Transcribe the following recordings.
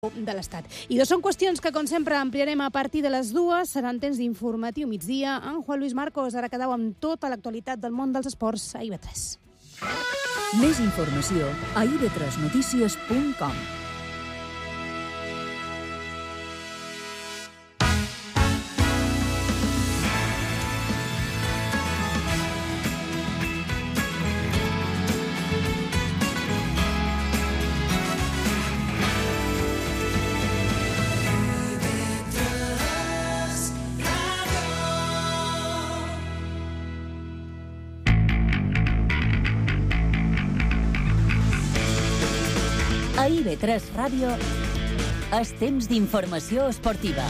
de l'Estat. I són qüestions que, com sempre, ampliarem a partir de les 2. Seran temps d'informatiu migdia amb Juan Luis Marcos. Ara quedeu amb tota l'actualitat del món dels esports a IB3. Més informació a ib3notícies.com. A IB3 Ràdio, és temps d'informació esportiva.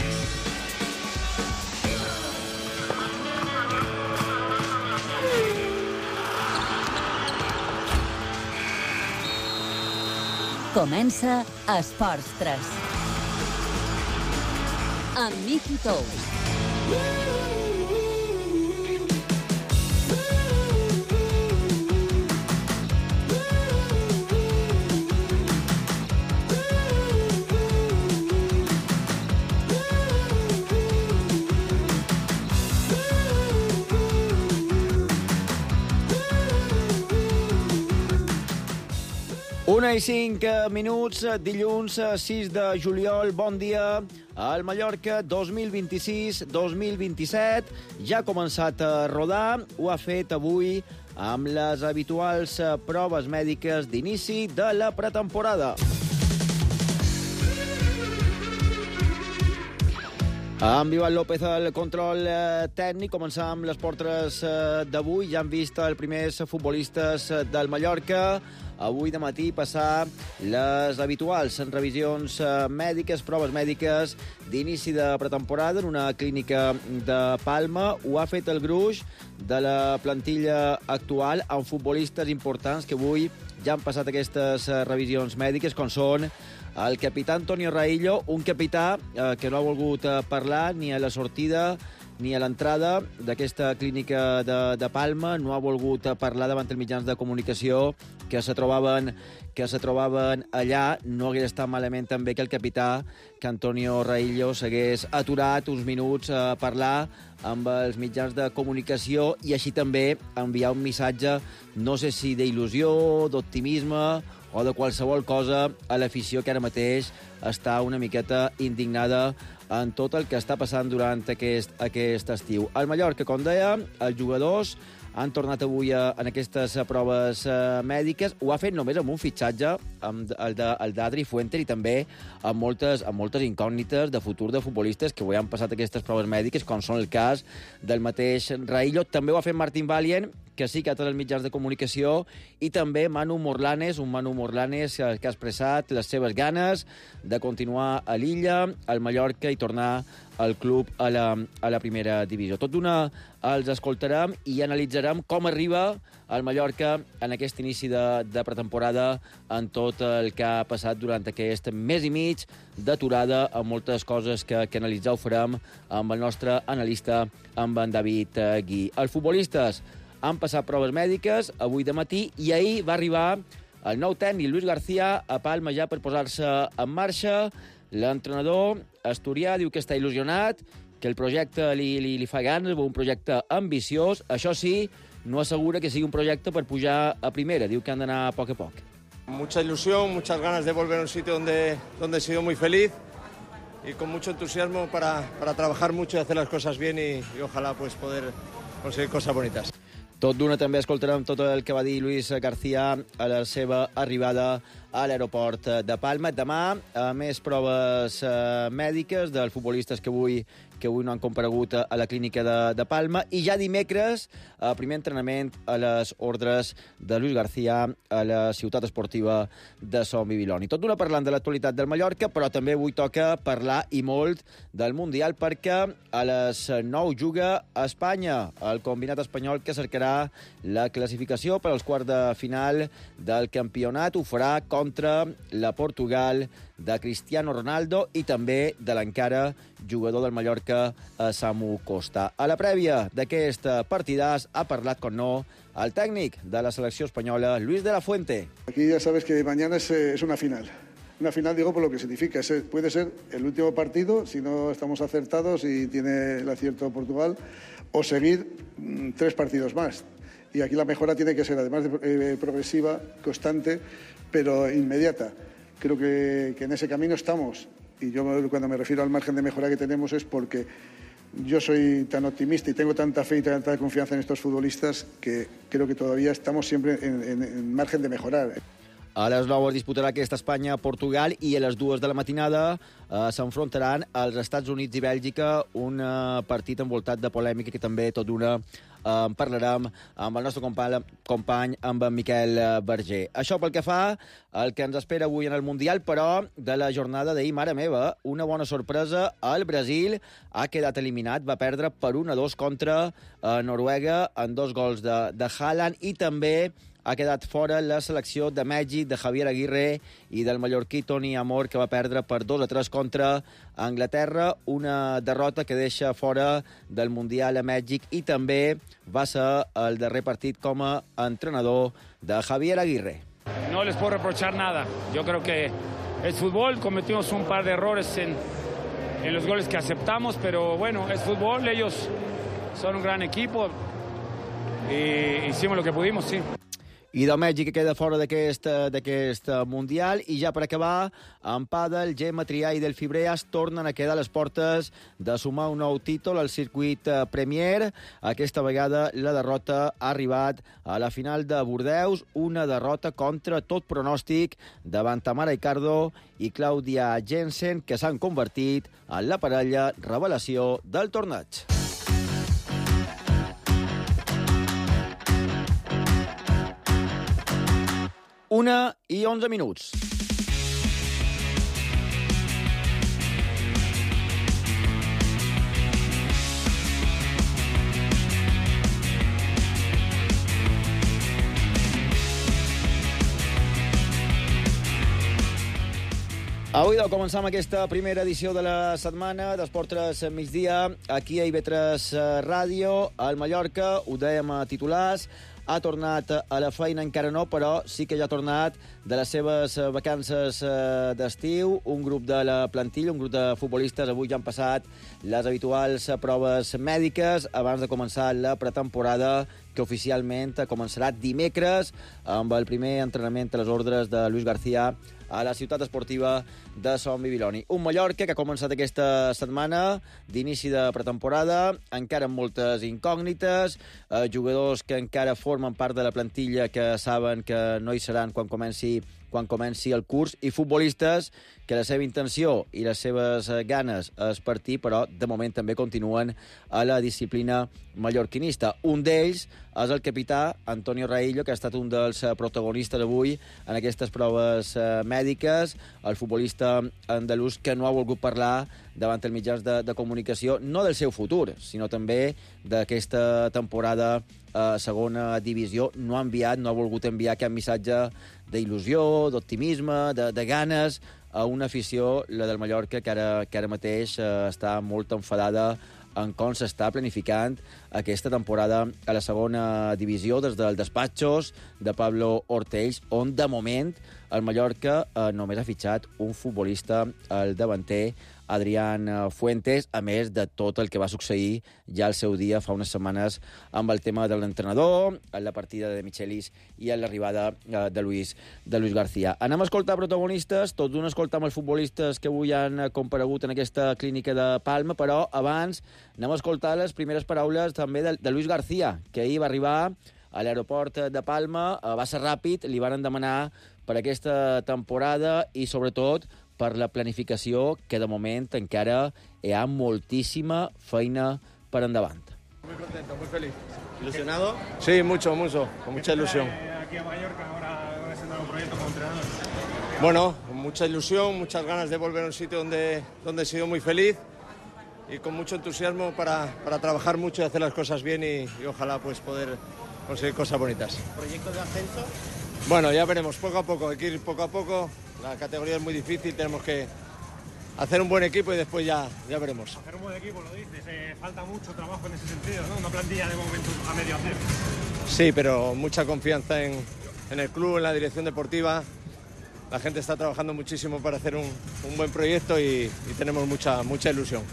Comença Esports 3. Amb Miki Tous. Una i 5 minuts, dilluns 6 de juliol, bon dia. El Mallorca 2026-2027 ja ha començat a rodar, ho ha fet avui amb les habituals proves mèdiques d'inici de la pretemporada. Amb Ivan López al control tècnic, començar amb les portres d'avui. Ja han vist els primers futbolistes del Mallorca. Avui de matí passar les habituals revisions mèdiques, proves mèdiques d'inici de pretemporada en una clínica de Palma. Ho ha fet el gruix de la plantilla actual amb futbolistes importants que avui ja han passat aquestes revisions mèdiques, com són el capità Antonio Raillo, un capità que no ha volgut parlar ni a la sortida ni a l'entrada d'aquesta clínica de Palma, no ha volgut parlar davant els mitjans de comunicació que se trobaven allà. No hagués estat malament també que el capità, que Antonio Raillo, s'hagués aturat uns minuts a parlar amb els mitjans de comunicació i així també enviar un missatge, no sé si d'il·lusió, d'optimisme o de qualsevol cosa a l'afició que ara mateix està una miqueta indignada en tot el que està passant durant aquest estiu. Al Mallorca, com deia, els jugadors han tornat avui en aquestes proves mèdiques. Ho ha fet només amb un fitxatge, el d'Adri Fuenter, i també amb moltes incògnites de futur de futbolistes que avui han passat aquestes proves mèdiques, com són el cas del mateix Raillo. També ho ha fet Martín Valient, que sí que ha tret els mitjans de comunicació, i també Manu Morlanes, que ha expressat les seves ganes de continuar a l'illa, al Mallorca, i tornar al club a la primera divisió. Tot d'una els escoltarem i analitzarem com arriba el Mallorca en aquest inici de pretemporada, en tot el que ha passat durant aquest mes i mig d'aturada, amb moltes coses que analitzar ho farem amb el nostre analista, amb en David Gui. Els futbolistes han passat proves mèdiques avui de matí i ahir va arribar el nou tècnic, Luis García, a Palma ja per posar-se en marxa. L'entrenador asturià diu que està il·lusionat, que el projecte li fa ganes, un projecte ambiciós. Això sí, no assegura que sigui un projecte per pujar a primera. Diu que han d'anar a poc a poc. Mucha ilusión, muchas ganas de volver a un sitio donde he sido muy feliz y con mucho entusiasmo para trabajar mucho y hacer las cosas bien y ojalá pues poder conseguir cosas bonitas. Tot d'una també escoltarem tot el que va dir Luis García a la seva arribada a l'aeroport de Palma. Demà, més proves mèdiques dels futbolistes que avui no han comparegut a la clínica de Palma. I ja dimecres, primer entrenament a les ordres de Luis García a la ciutat esportiva de Som i Viloni. Tot d'una parlant de l'actualitat del Mallorca, però també avui toca parlar i molt del Mundial, perquè a les 9 juga a Espanya, el combinat espanyol que cercarà la classificació per als quarts de final del campionat. Ho farà contra la Portugal de Cristiano Ronaldo i també de l'encara jugador del Mallorca, Samu Costa. A la prèvia d'aquest partidàs ha parlat, com no, el tècnic de la selecció espanyola, Luis de la Fuente. Aquí ya sabes que mañana es una final. Una final digo por lo que significa. Puede ser el último partido, si no estamos acertados y tiene el acierto Portugal, o seguir 3 partidos más. Y aquí la mejora tiene que ser, además de progresiva, constante, pero inmediata. Creo que en ese camino estamos. Y yo cuando me refiero al margen de mejora que tenemos es porque yo soy tan optimista y tengo tanta fe y tanta confianza en estos futbolistas que creo que todavía estamos siempre en margen de mejorar. A les 9 es disputarà aquesta Espanya-Portugal i a les 2 de la matinada s'enfrontaran als Estats Units i Bèlgica, un partit envoltat de polèmica que també tot d'una parlarem amb el nostre company, amb en Miquel Berger. Això pel que fa al que ens espera avui en el Mundial, però de la jornada d'ahir, mare meva, una bona sorpresa. El Brasil ha quedat eliminat, va perdre per 1-2 contra Noruega en 2 gols de Haaland, i també ha quedat fora la selecció de Mèxic, de Javier Aguirre i del mallorquí Toni Amor, que va perdre per 2-3 contra Anglaterra, una derrota que deixa fora del Mundial a Mèxic, i també va ser el darrer partit com a entrenador de Javier Aguirre. No les puedo reprochar nada. Yo creo que es fútbol, cometimos un par de errores en los goles que aceptamos, pero bueno, es fútbol, ellos son un gran equipo y hicimos lo que pudimos, sí. I de Mèxic que queda fora d'aquest Mundial. I ja per acabar, en pàdel, Gemma Trià i Delphi Breas tornen a quedar a les portes de sumar un nou títol al circuit Premier. Aquesta vegada la derrota ha arribat a la final de Bordeus, una derrota contra tot pronòstic davant Tamara Icardo i Clàudia Jensen, que s'han convertit en la parella revelació del torneig. 1:11. Avui començam aquesta primera edició de la setmana d'Esport 3 migdia aquí a IB3 Ràdio. Al Mallorca, ho dèiem a titulars, ha tornat a la feina, encara no, però sí que ja ha tornat de les seves vacances d'estiu. Un grup de la plantilla, un grup de futbolistes, avui ja han passat les habituals proves mèdiques abans de començar la pretemporada, que oficialment començarà dimecres amb el primer entrenament a les ordres de Luis García a la ciutat esportiva de Som Bibiloni. Un Mallorca que ha començat aquesta setmana d'inici de pretemporada, encara amb moltes incògnites, jugadors que encara formen part de la plantilla que saben que no hi seran quan comenci el curs, i futbolistes que la seva intenció i les seves ganes és partir, però de moment també continuen a la disciplina mallorquinista. Un d'ells és el capità Antonio Raillo, que ha estat un dels protagonistes avui en aquestes proves mèdiques. El futbolista andalús que no ha volgut parlar davant els mitjans de comunicació, no del seu futur, sinó també d'aquesta temporada a segona divisió. No ha volgut enviar cap missatge d'il·lusió, d'optimisme, de ganes a una afició, la del Mallorca, que ara mateix està molt enfadada en com s'està planificant aquesta temporada a la segona divisió des dels despatxos de Pablo Ortells, on de moment el Mallorca només ha fitxat un futbolista, el davanter Adrián Fuentes, a més de tot el que va succeir ja al seu dia fa unes setmanes amb el tema de l'entrenador, en la partida de Michelis i en l'arribada de Luis García. Anem a escoltar protagonistes, tot d'un escoltam els futbolistes que avui han comparegut en aquesta clínica de Palma, però abans anem a escoltar les primeres paraules també de Luis García, que ahir va arribar a l'aeroport de Palma, va ser ràpid, li van demanar per aquesta temporada i sobretot per la planificació, que de moment encara hi ha moltíssima feina per endavant. Muy contento, muy feliz. ¿Ilusionado? Sí, mucho, con mucha ilusión. Aquí a Mallorca, ahora es un nuevo proyecto como entrenador. Bueno, con mucha ilusión, muchas ganas de volver a un sitio donde he sido muy feliz y con mucho entusiasmo para trabajar mucho y hacer las cosas bien y ojalá pues poder conseguir cosas bonitas. ¿Proyecto de ascenso? Bueno, ya veremos, poco a poco, hay que ir poco a poco. La categoría es muy difícil, tenemos que hacer un buen equipo y después ya veremos. Hacer un buen equipo, lo dices, falta mucho trabajo en ese sentido, ¿no? Una plantilla de momento a medio hacer. Sí, pero mucha confianza en el club, en la dirección deportiva la gente está trabajando muchísimo para hacer un buen proyecto y tenemos mucha ilusión.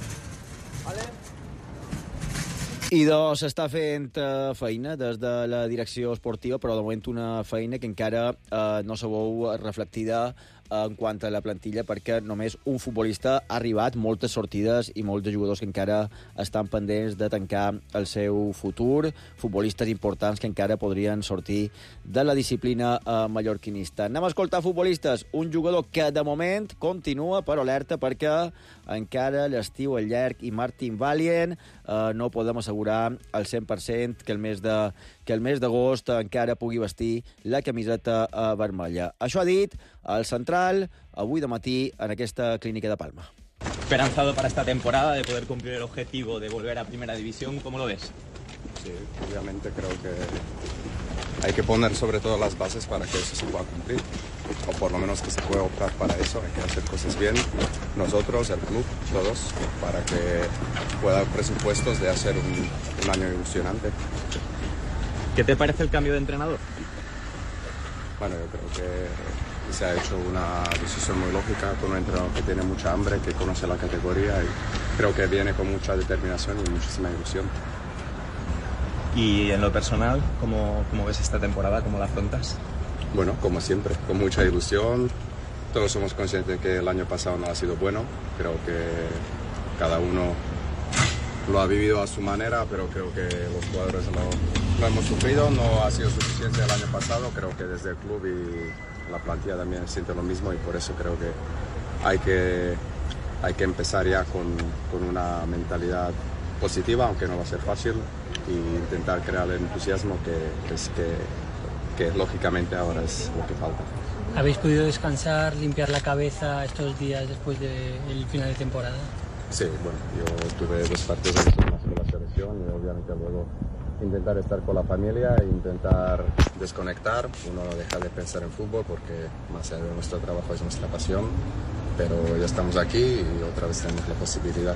I doncs s'està fent feina des de la direcció esportiva, però de moment una feina que encara no se veu reflectida en quant a la plantilla, perquè només un futbolista ha arribat, moltes sortides i molts de jugadors que encara estan pendents de tancar el seu futur, futbolistes importants que encara podrien sortir de la disciplina mallorquinista. Anem a escoltar futbolistes, un jugador que de moment continua per alerta perquè encara l'estiu és llarg i Martin Valient no podem assegurar al 100% que el mes d'agost encara pugui vestir la camiseta vermella. Això ha dit el central avui de matí en aquesta clínica de Palma. Esperanzado para esta temporada de poder cumplir el objetivo de volver a Primera División, ¿cómo lo ves? Sí, obviamente creo que hay que poner sobre todo las bases para que eso se pueda cumplir, o por lo menos que se pueda optar para eso. Hay que hacer cosas bien, nosotros, el club, todos, para que pueda haber presupuestos de hacer un año ilusionante. ¿Qué te parece el cambio de entrenador? Bueno, yo creo que se ha hecho una decisión muy lógica con un entrenador que tiene mucha hambre, que conoce la categoría y creo que viene con mucha determinación y muchísima ilusión. Y en lo personal, ¿cómo ves esta temporada? ¿Cómo la afrontas? Bueno, como siempre, con mucha ilusión. Todos somos conscientes de que el año pasado no ha sido bueno. Creo que cada uno lo ha vivido a su manera, pero creo que los jugadores lo hemos sufrido. No ha sido suficiente el año pasado. Creo que desde el club y la plantilla también siente lo mismo y por eso creo que hay que empezar ya con una mentalidad positiva, aunque no va a ser fácil, e intentar crear el entusiasmo que lógicamente ahora es lo que falta. ¿Habéis podido descansar, limpiar la cabeza estos días después del final de temporada? Sí, bueno, yo tuve 2 partidos de la selección y obviamente luego intentar estar con la familia e intentar desconectar. Uno no deja de pensar en fútbol porque más allá de nuestro trabajo es nuestra pasión, pero ya estamos aquí y otra vez tenemos la posibilidad.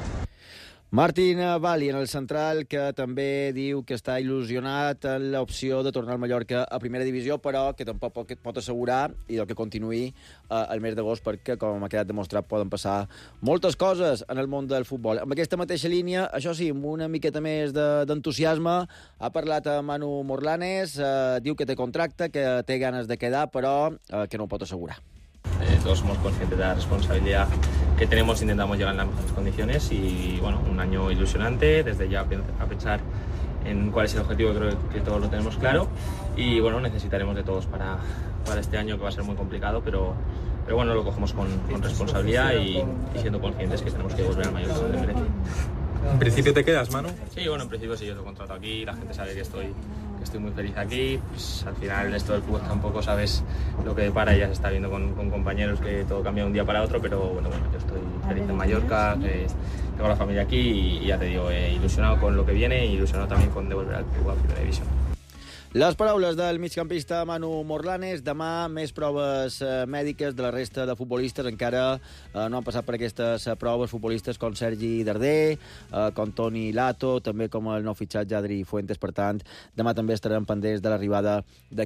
Martin Valient, el central, que també diu que està il·lusionat en l'opció de tornar al Mallorca a primera divisió, però que tampoc pot assegurar i que continuï el mes d'agost, perquè, com ha quedat demostrat, poden passar moltes coses en el món del futbol. Amb aquesta mateixa línia, això sí, amb una miqueta més d'entusiasme, ha parlat a Manu Morlanes, diu que té contracte, que té ganes de quedar, però que no ho pot assegurar. Todos somos conscientes de la responsabilidad que tenemos, intentamos llegar en las mejores condiciones y bueno, un año ilusionante, desde ya a pensar en cuál es el objetivo, creo que todos lo tenemos claro y bueno, necesitaremos de todos para este año que va a ser muy complicado, pero bueno, lo cogemos con responsabilidad y siendo conscientes que tenemos que volver al Mallorca donde merece. ¿En principio te quedas, Manu? Sí, bueno, en principio sí, yo tengo contrato aquí, la gente sabe que estoy muy feliz aquí, pues al final esto del fútbol tampoco sabes lo que depara, ya se está viendo con compañeros que todo cambia de un día para otro, pero bueno, yo estoy feliz en Mallorca, tengo la familia aquí y ya te digo, ilusionado con lo que viene y ilusionado también con devolver al club a Primera División. Les paraules del migcampista Manu Morlanes. Demà més proves mèdiques de la resta de futbolistes. Encara no han passat per aquestes proves futbolistes com Sergi Darder, com Toni Lato, també com el nou fitxatge Adri Fuentes. Per tant, demà també estarem pendents de l'arribada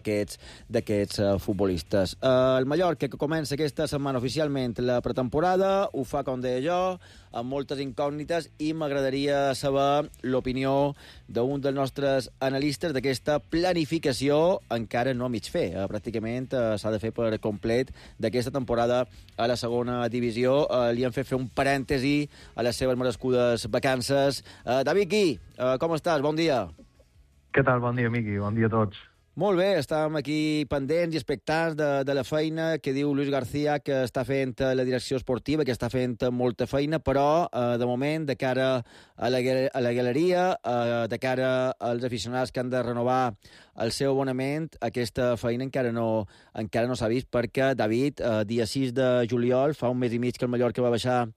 d'aquests futbolistes. El Mallorca, que comença aquesta setmana oficialment la pretemporada, ho fa, com deia jo, amb moltes incògnites, i m'agradaria saber l'opinió d'un dels nostres analistes d'aquesta planificació encara no a mig fer. Pràcticament s'ha de fer per complet d'aquesta temporada a la segona divisió. Li han fet fer un parèntesi a les seves merescudes vacances. David Gui, com estàs? Bon dia. Què tal? Bon dia, Miqui. Bon dia a tots. Molt bé, estàvem aquí pendents i expectants de la feina que diu Luis García, que està fent la direcció esportiva, que està fent molta feina, però de moment, de cara a la galeria, de cara als aficionats que han de renovar el seu abonament, aquesta feina encara no s'ha vist, perquè, David, dia 6 de juliol, fa un mes i mig que el Mallorca va baixar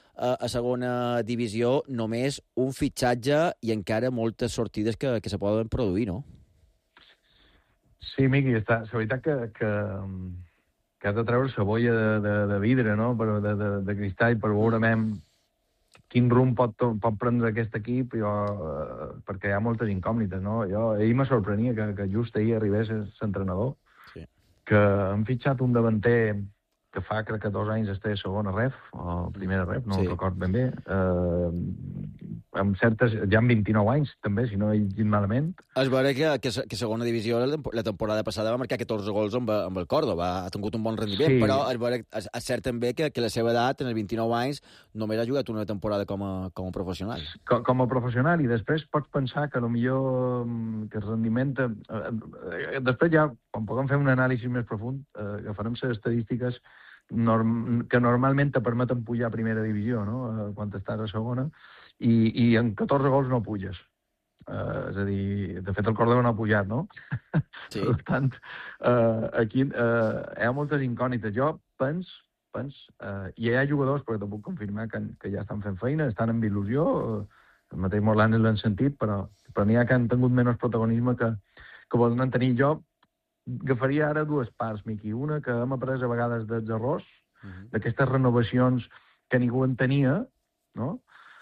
a segona divisió, només un fitxatge i encara moltes sortides que se poden produir, no? Sí, Miqui, la veritat que has de treure la boia de vidre, no? de cristall, per veure quin rumb pot prendre aquest equip, perquè hi ha moltes incògnites, no? Ahir me sorprenia que just ahir arribés l'entrenador, sí, que han fitxat un davanter que fa, crec que 2 anys estigui a segona ref, o primera ref, no record ben bé, amb certes... Ja amb 29 anys, també, si no he llegit malament. És vera que segona divisió la temporada passada va marcar 14 gols amb el Córdoba, ha tingut un bon rendiment, però és cert també que la seva edat, en els 29 anys, només ha jugat una temporada com a professional. Com a professional, i després pots pensar que potser que el rendiment... Després ja, quan puguem fer un anàlisi més profund, agafarem les estadístiques que normalment te permeten pujar a primera divisió, no?, quan estàs a segona, i en 14 gols no puges. És a dir, de fet el Córdoba no ha pujat, no? Sí. Per tant, aquí hi ha moltes incògnites. Jo penso, i hi ha jugadors, perquè te puc confirmar que ja estan fent feina, estan amb il·lusió, el mateix Morlanes l'han sentit, però n'hi ha que han tingut menys protagonisme que volen tenir. Jo agafaria ara 2 parts, Miqui. Una, que hem après a vegades dels errors, d'aquestes renovacions que ningú en tenia, no?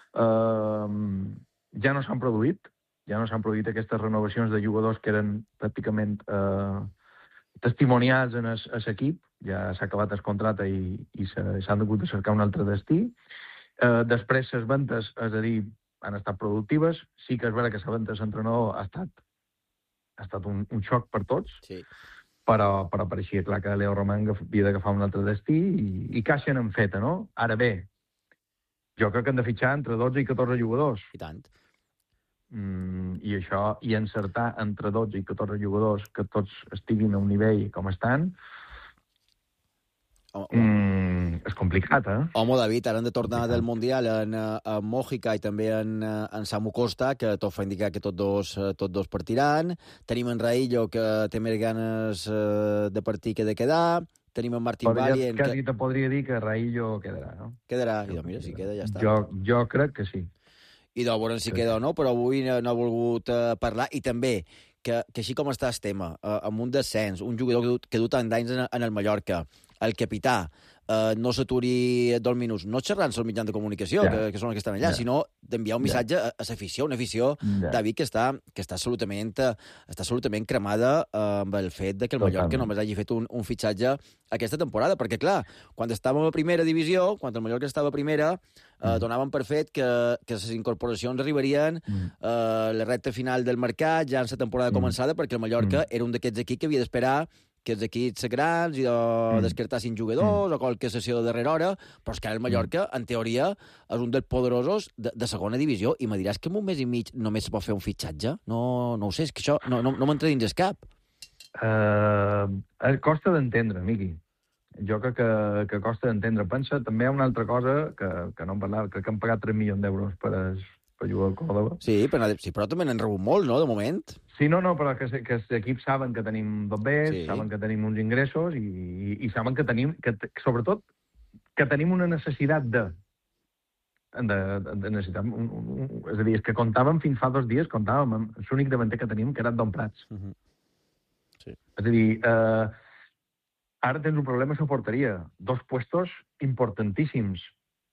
Ja no s'han produït aquestes renovacions de jugadors que eren pràcticament testimonials en l'equip. Ja s'ha acabat el contracte i s'han hagut de cercar un altre destí. Després, les ventes, és a dir, han estat productives. Sí que és vera que la venda de l'entrenador ha estat un xoc per tots, però pareixia clar que Leo Román havia d'agafar un altre destí i caixa n'han feta, no? Ara bé, jo crec que han de fitxar entre 12 i 14 jugadors. I tant. I això, i encertar entre 12 i 14 jugadors que tots estiguin a un nivell com estan, és complicat, eh? Home, David, ara han de tornar del Mundial en Mójica i també en Samu Costa, que tot fa indicar que tots dos partiran. Tenim en Raillo, que té més ganes de partir que de quedar. Tenim en Martín Valient... Quasi te podria dir que Raillo quedarà, no? Quedarà. I mira, si queda, ja està. Jo crec que sí. I de veure si queda o no, però avui no ha volgut parlar. I també, que així com està el tema, amb un descens, un jugador que du tant d'anys en el Mallorca, el capità, no s'aturi 2 minuts, no xerrant els mitjans de comunicació, que són els que estan allà, sinó d'enviar un missatge a l'afició, una afició, David, que està absolutament cremada amb el fet de que el Mallorca només hagi fet un fitxatge aquesta temporada, perquè, clar, quan estàvem a primera divisió, quan el Mallorca estava a primera, donaven per fet que les incorporacions arribarien a la recta final del mercat, ja en la temporada començada, perquè el Mallorca era un d'aquests equips que havia d'esperar que els equips grans i descartassin jugadors o qualque sessió de darrera hora, però és que el Mallorca, en teoria, és un dels poderosos de segona divisió, i me diràs que en un mes i mig només se pot fer un fitxatge? No ho sé, és que això no m'entra dins el cap. Costa d'entendre, Miqui. Jo crec que costa d'entendre. Pensa, també hi ha una altra cosa que no em parlava, crec que han pagat 3 milions d'euros per jugar al Córdoba. Sí, però també n'han rebut molts, no?, de moment. Sí, no, però que els equips saben que tenim bombers, saben que tenim uns ingressos i saben que tenim, sobretot, que tenim una necessitat de necessitat. És a dir, és que comptàvem fins fa 2 dies, comptàvem l'únic davanter que tenim, que era Don Prats. És a dir, ara tens un problema a la porteria. 2 puestos importantíssims.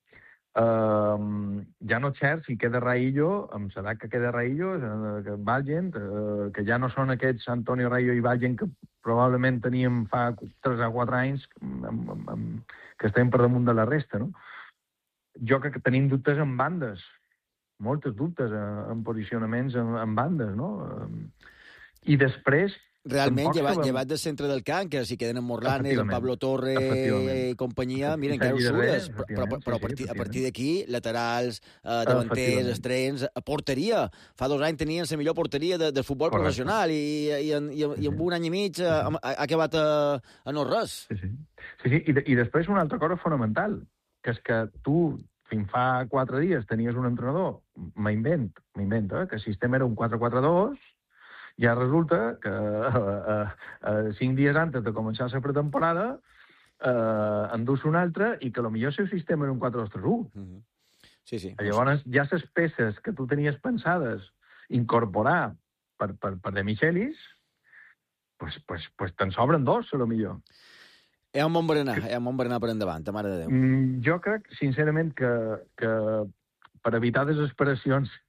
Ja no xer si queda Raillo, em serà que queda Raillo, que Valgent, que ja no són aquests Antonio Raillo i Valgent que probablement teníem fa 3 o 4 anys que estem per damunt de la resta, no? Jo crec que tenim dubtes en bandes, moltes dubtes en posicionaments en bandes, no? I després... Realment, llevat del centre del camp, que si queden en Morlanes, en Pablo Torre i companyia, miren, encara ho sures, però a partir d'aquí, laterals, davanters, estrenes, porteria. Fa 2 anys tenien la millor porteria del futbol professional i en un any i mig ha acabat a no res. Sí, i després una altra cosa fonamental, que és que tu, fins fa 4 dies, tenies un entrenador, m'invento, que el sistema era un 4-4-2, ja resulta que 5 dies antes de començar la pretemporada endús un altre i que potser el seu sistema era un 4-2-3-1. Sí. Llavors, ja les peces que tu tenies pensades incorporar per De Michelis, pues te'n sobren 2, potser. Hi ha un bon berenar per endavant, mare de Déu. Jo crec, sincerament, que per evitar desesperacions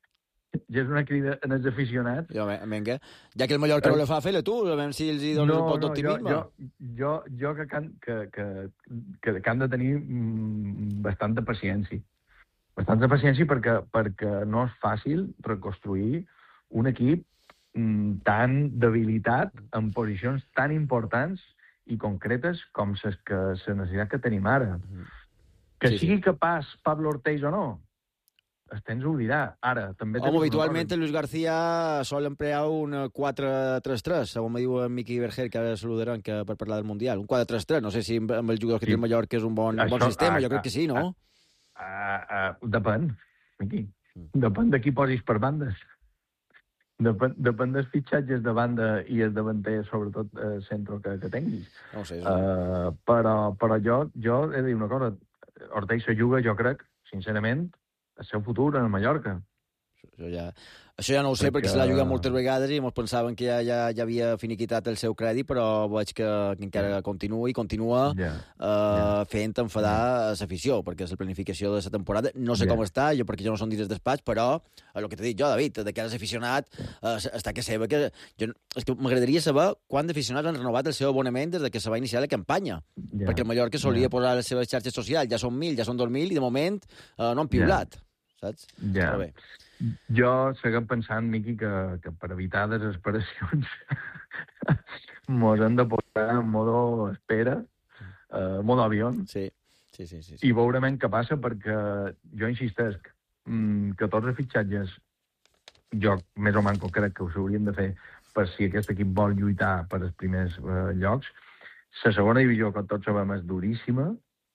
ja és una crida en els aficionats. Vinga. Ja que el Mallorca no la fa, fer-la tu, a veure si els hi dones un pot d'optimisme. Jo que han de tenir bastanta paciència. Bastanta paciència perquè no és fàcil reconstruir un equip tan debilitat en posicions tan importants i concretes com la necessitat que tenim ara. Que sigui capaç Pablo Ortiz o no, es tens oblidar. Ara, també... habitualment Luis García sol emplear un 4-3-3, segons me diu en Miqui Berger, que ara saludaran per parlar del Mundial. Un 4-3-3, no sé si amb els jugadors que té el Mallorca és un bon sistema, jo crec que sí, no? Depèn, Miqui. Depèn de qui posis per bandes. Depèn dels fitxatges de banda i el davanter, sobretot centre que tinguis. No sé. Però jo he de dir una cosa. Ortiz se juga, jo crec, sincerament, el seu futur en el Mallorca. Això ja no ho sé, perquè se l'ha jugat moltes vegades i ens pensaven que ja havia finiquitat el seu crèdit, però veig que encara continua fent enfadar l'afició, perquè és la planificació de la temporada. No sé com està, perquè jo no som dins del despatx, però el que t'he dit jo, David, de que eres aficionat, està que seva que... És que m'agradaria saber quants aficionats han renovat el seu abonament des que se va iniciar la campanya, perquè el Mallorca solia posar les seves xarxes socials, ja són 1.000, ja són 2.000, i de moment no han piulat, saps? Ja. Jo seguim pensant, Miqui, que per evitar desesperacions mos hem de posar en modo espera, modo avió, i veurem què passa, perquè jo insistesc que tots els fitxatges, jo més o manco crec que ho s'haurien de fer per si aquest equip vol lluitar per els primers llocs. La segona divisió, que tots sabem, és duríssima.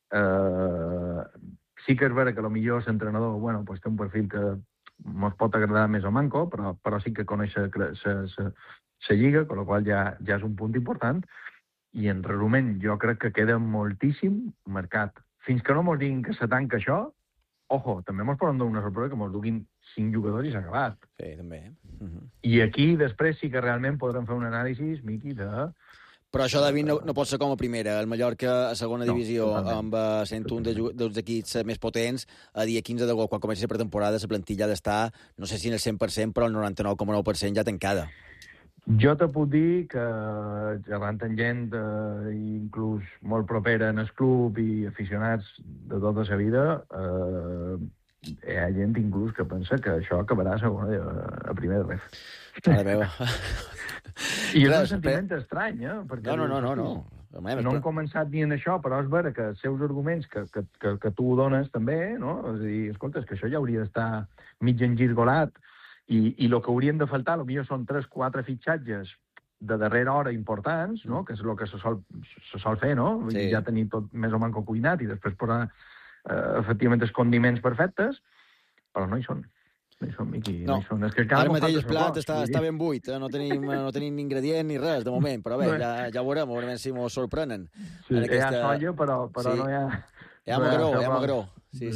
Sí que és vera que potser l'entrenador té un perfil que ens pot agradar més o manco, però sí que coneix la lliga, amb la qual ja és un punt important, i en resum, jo crec que queda moltíssim marcat. Fins que no ens diguin que se tanca això, també ens poden donar una sorpresa que ens duguin 5 jugadors i s'ha acabat. Sí, també. I aquí després sí que realment podrem fer un anàlisi, Miqui, de... Però això, David, no pot ser com a primera. El Mallorca, a segona divisió, amb sent un dels equips més potents, a dia 15 d'agost, quan comenci la pretemporada, la plantilla ha d'estar, no sé si en el 100%, però el 99,9% ja tancada. Jo te puc dir que, xerrant amb gent inclús molt propera en el club i aficionats de tota la vida, hi ha gent inclús que pensa que això acabarà a primera ref. A veure... I és un sentiment estrany, perquè no. No han començat ni en això, però és vera que els seus arguments que tu dones també, no? És a dir, escolta, és que això ja hauria d'estar mig engirgolat i el que haurien de faltar, potser són 3-4 fitxatges de darrera hora importants, no? Que és el que se sol fer, no? Sí. Ja tenir tot més o manco cuinat i després posar efectivament els condiments perfectes, però no hi són. No hi són, Miqui. No. És que ara mateix el plat està ben buit, no tenim ingredient ni res, de moment, però bé, ja veurem si m'ho sorprenen. Sí, hi ha soia, però no hi ha... Hi ha magró. Sí.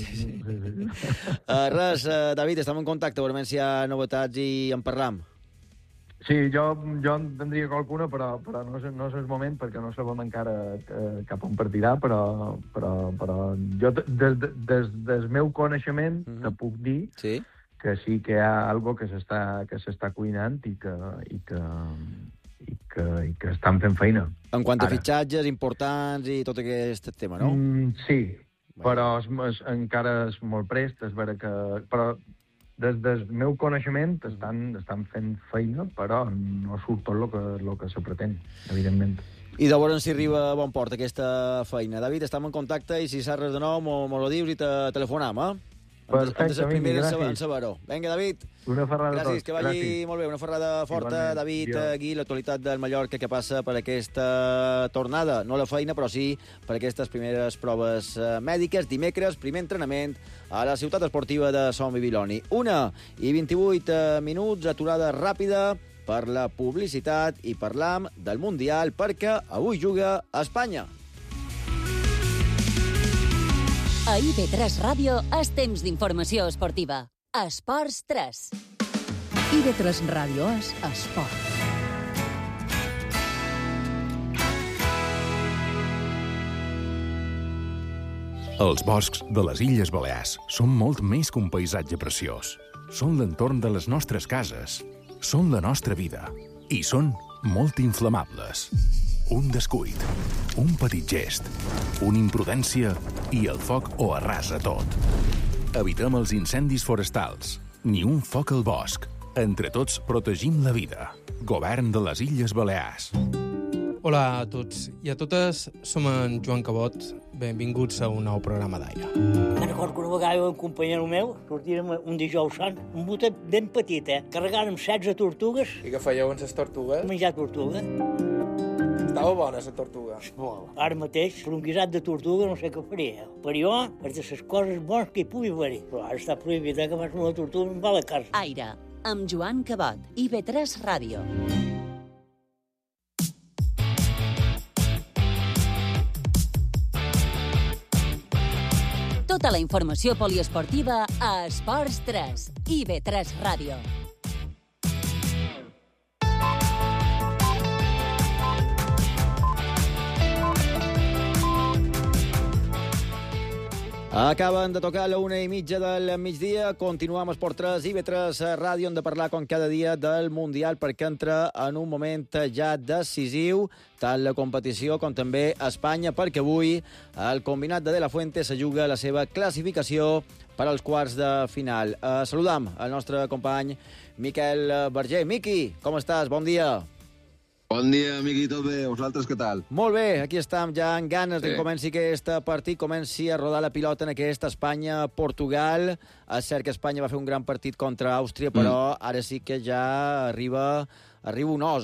Res, David, estem en contacte, veurem si hi ha novetats i en parlam. Sí, jo en tindria qualcuna, però no és el moment, perquè no sabem encara cap on partirà, però jo, des del meu coneixement, te puc dir que sí que hi ha algo que s'està cuinant i que estan fent feina. En quant a fitxatges importants i tot aquest tema, no? Sí, però encara és molt prest, és vera que... Però des del meu coneixement estan fent feina, però no surt tot el que se pretén, evidentment. I de veure si arriba a bon port aquesta feina. David, estem en contacte i si saps res de nou, m'ho dius i te telefonam, Perfecte, gràcies. En saber-ho. Vinga, David. Una ferrada gràcies, que vagi molt bé. Una ferrada forta. Igualment. David Gui, l'actualitat del Mallorca que passa per aquesta tornada. No la feina, però sí per aquestes primeres proves mèdiques. Dimecres, primer entrenament a la ciutat esportiva de Som Bibiloni. 1:28 minuts, aturada ràpida per la publicitat i parlam del Mundial perquè avui juga a Espanya. A IB3 Ràdio és temps d'informació esportiva. Esports 3. IB3 Ràdio és esport. Els boscs de les Illes Balears són molt més que un paisatge preciós. són l'entorn de les nostres cases, són la nostra vida i són molt inflamables. Un descuit, un petit gest, una imprudència i el foc ho arrasa tot. Evitem els incendis forestals, ni un foc al bosc. Entre tots protegim la vida. Govern de les Illes Balears. Hola a tots i a totes, som en Joan Cabot. Benvinguts a un nou programa d'Aire. Me'n recordo que una vegada un companyero meu sortírem un dijous sant, un botet ben petit, carregàrem 16 tortugues. I què fèieu amb les tortugues? Menjar tortuga. Estava bona, la tortuga. Molt. Ara mateix, per un guisat de tortuga no sé què faria. Per jo, és de les coses bones que hi pugui haver-hi. Però ara està prohibit, que vas amb la tortuga i em va a la casa. Aire, amb Joan Cabot, IB3 Ràdio. Tota la informació poliesportiva a Esports 3, IB3 Ràdio. Acaben de tocar la 1:30 del migdia. Continuem a Esport 3 i IB3 Ràdio. Hem de parlar, com cada dia, del Mundial, perquè entra en un moment ja decisiu, tant la competició com també Espanya, perquè avui el combinat de De La Fuente se juga la seva classificació per als quarts de final. Saludam el nostre company Miquel Berger. Miqui, com estàs? Bon dia. Bon dia, Miqui, tot bé? Vosaltres què tal? Molt bé, aquí estem ja amb ganes de que comenci aquest partit, comenci a rodar la pilota en aquesta Espanya-Portugal. És cert que Espanya va fer un gran partit contra Àustria, però ara sí que ja arriba un os,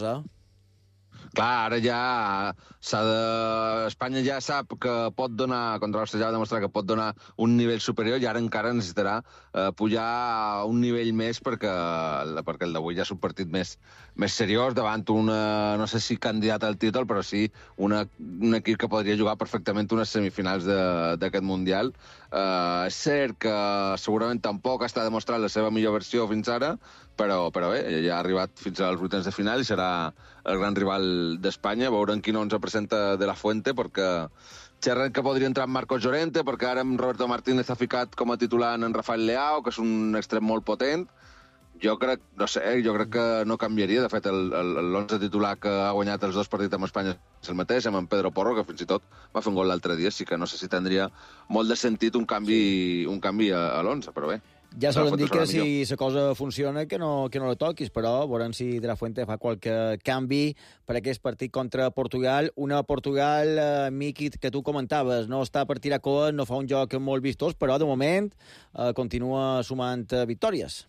Clar, ara ja Espanya ja sap que pot donar, contra l'Àustria ja va demostrar que pot donar un nivell superior i ara encara necessitarà pujar a un nivell més perquè el d'avui ja és un partit més seriós davant no sé si candidat al títol, però sí un equip que podria jugar perfectament unes semifinals d'aquest Mundial. És cert que segurament tampoc està demostrat la seva millor versió fins ara, però bé, ja ha arribat fins als vuitens de final i serà el gran rival d'Espanya. Veurem quin 11 presenta De La Fuente, perquè xerren que podria entrar en Marcos Llorente, perquè ara en Roberto Martínez ha ficat com a titular en Rafael Leao, que és un extrem molt potent. Jo crec que no canviaria. De fet, l'11 titular que ha guanyat els dos partits amb Espanya és el mateix, amb en Pedro Porro, que fins i tot va fer un gol l'altre dia, sí que no sé si tindria molt de sentit un canvi a l'11, però bé. Ja solen dir que si la cosa funciona que no la toquis, però veurem si De La Fuente fa qualque canvi per aquest partit contra Portugal. Una Portugal, Miqui, que tu comentaves, no està per tirar coes, no fa un joc molt vistós, però de moment continua sumant victòries.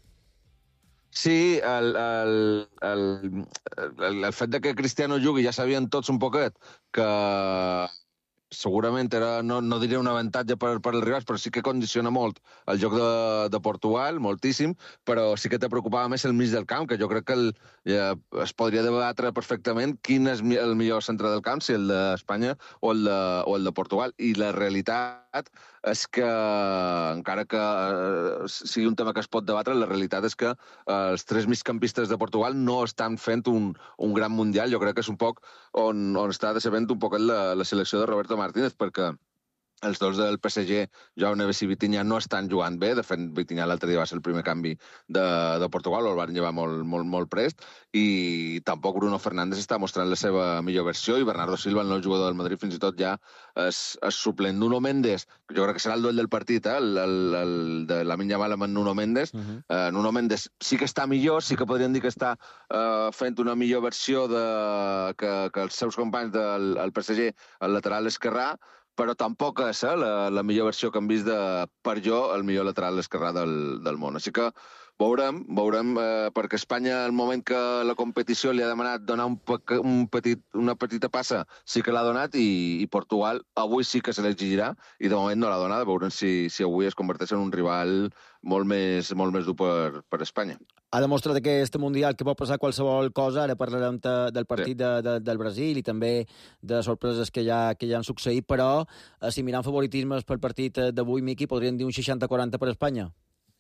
Sí, el fet de que Cristiano jugui ja sabien tots un poquet que segurament era, no diré un avantatge per als rivals, però sí que condiciona molt el joc de Portugal, moltíssim, però sí que te preocupava més el mig del camp, que jo crec que es podria debatre perfectament quin és el millor centre del camp, si el d'Espanya o el de Portugal. I la realitat és que, encara que sigui un tema que es pot debatre, la realitat és que els tres migcampistes de Portugal no estan fent un gran Mundial. Jo crec que és un poc on està decebent un poc la selecció de Roberto Martínez, perquè els dos del PSG, Joao Neves i Vitinha, no estan jugant bé. De fet, Vitinha l'altre dia va ser el primer canvi de Portugal, el van llevar molt prest, i tampoc Bruno Fernández està mostrant la seva millor versió, i Bernardo Silva, el nou jugador del Madrid, fins i tot ja és suplent. Nuno Mendes, jo crec que serà el duel del partit, el de Lamine Yamal amb Nuno Mendes. Nuno Mendes sí que està millor, sí que podríem dir que està fent una millor versió que els seus companys del PSG al lateral esquerrà, però tampoc és la millor versió que hem vist per jo, el millor lateral esquerrà del món. Així que veurem, perquè Espanya, al moment que la competició li ha demanat donar una petita passa, sí que l'ha donat, i Portugal avui sí que se l'exigirà, i de moment no l'ha donat. Veurem si avui es converteix en un rival molt més dur per Espanya. Ha demostrat aquest Mundial que pot passar qualsevol cosa. Ara parlarem del partit del Brasil i també de sorpreses que ja han succeït, però si mirant favoritismes pel partit d'avui, Miqui, podríem dir un 60-40 per Espanya?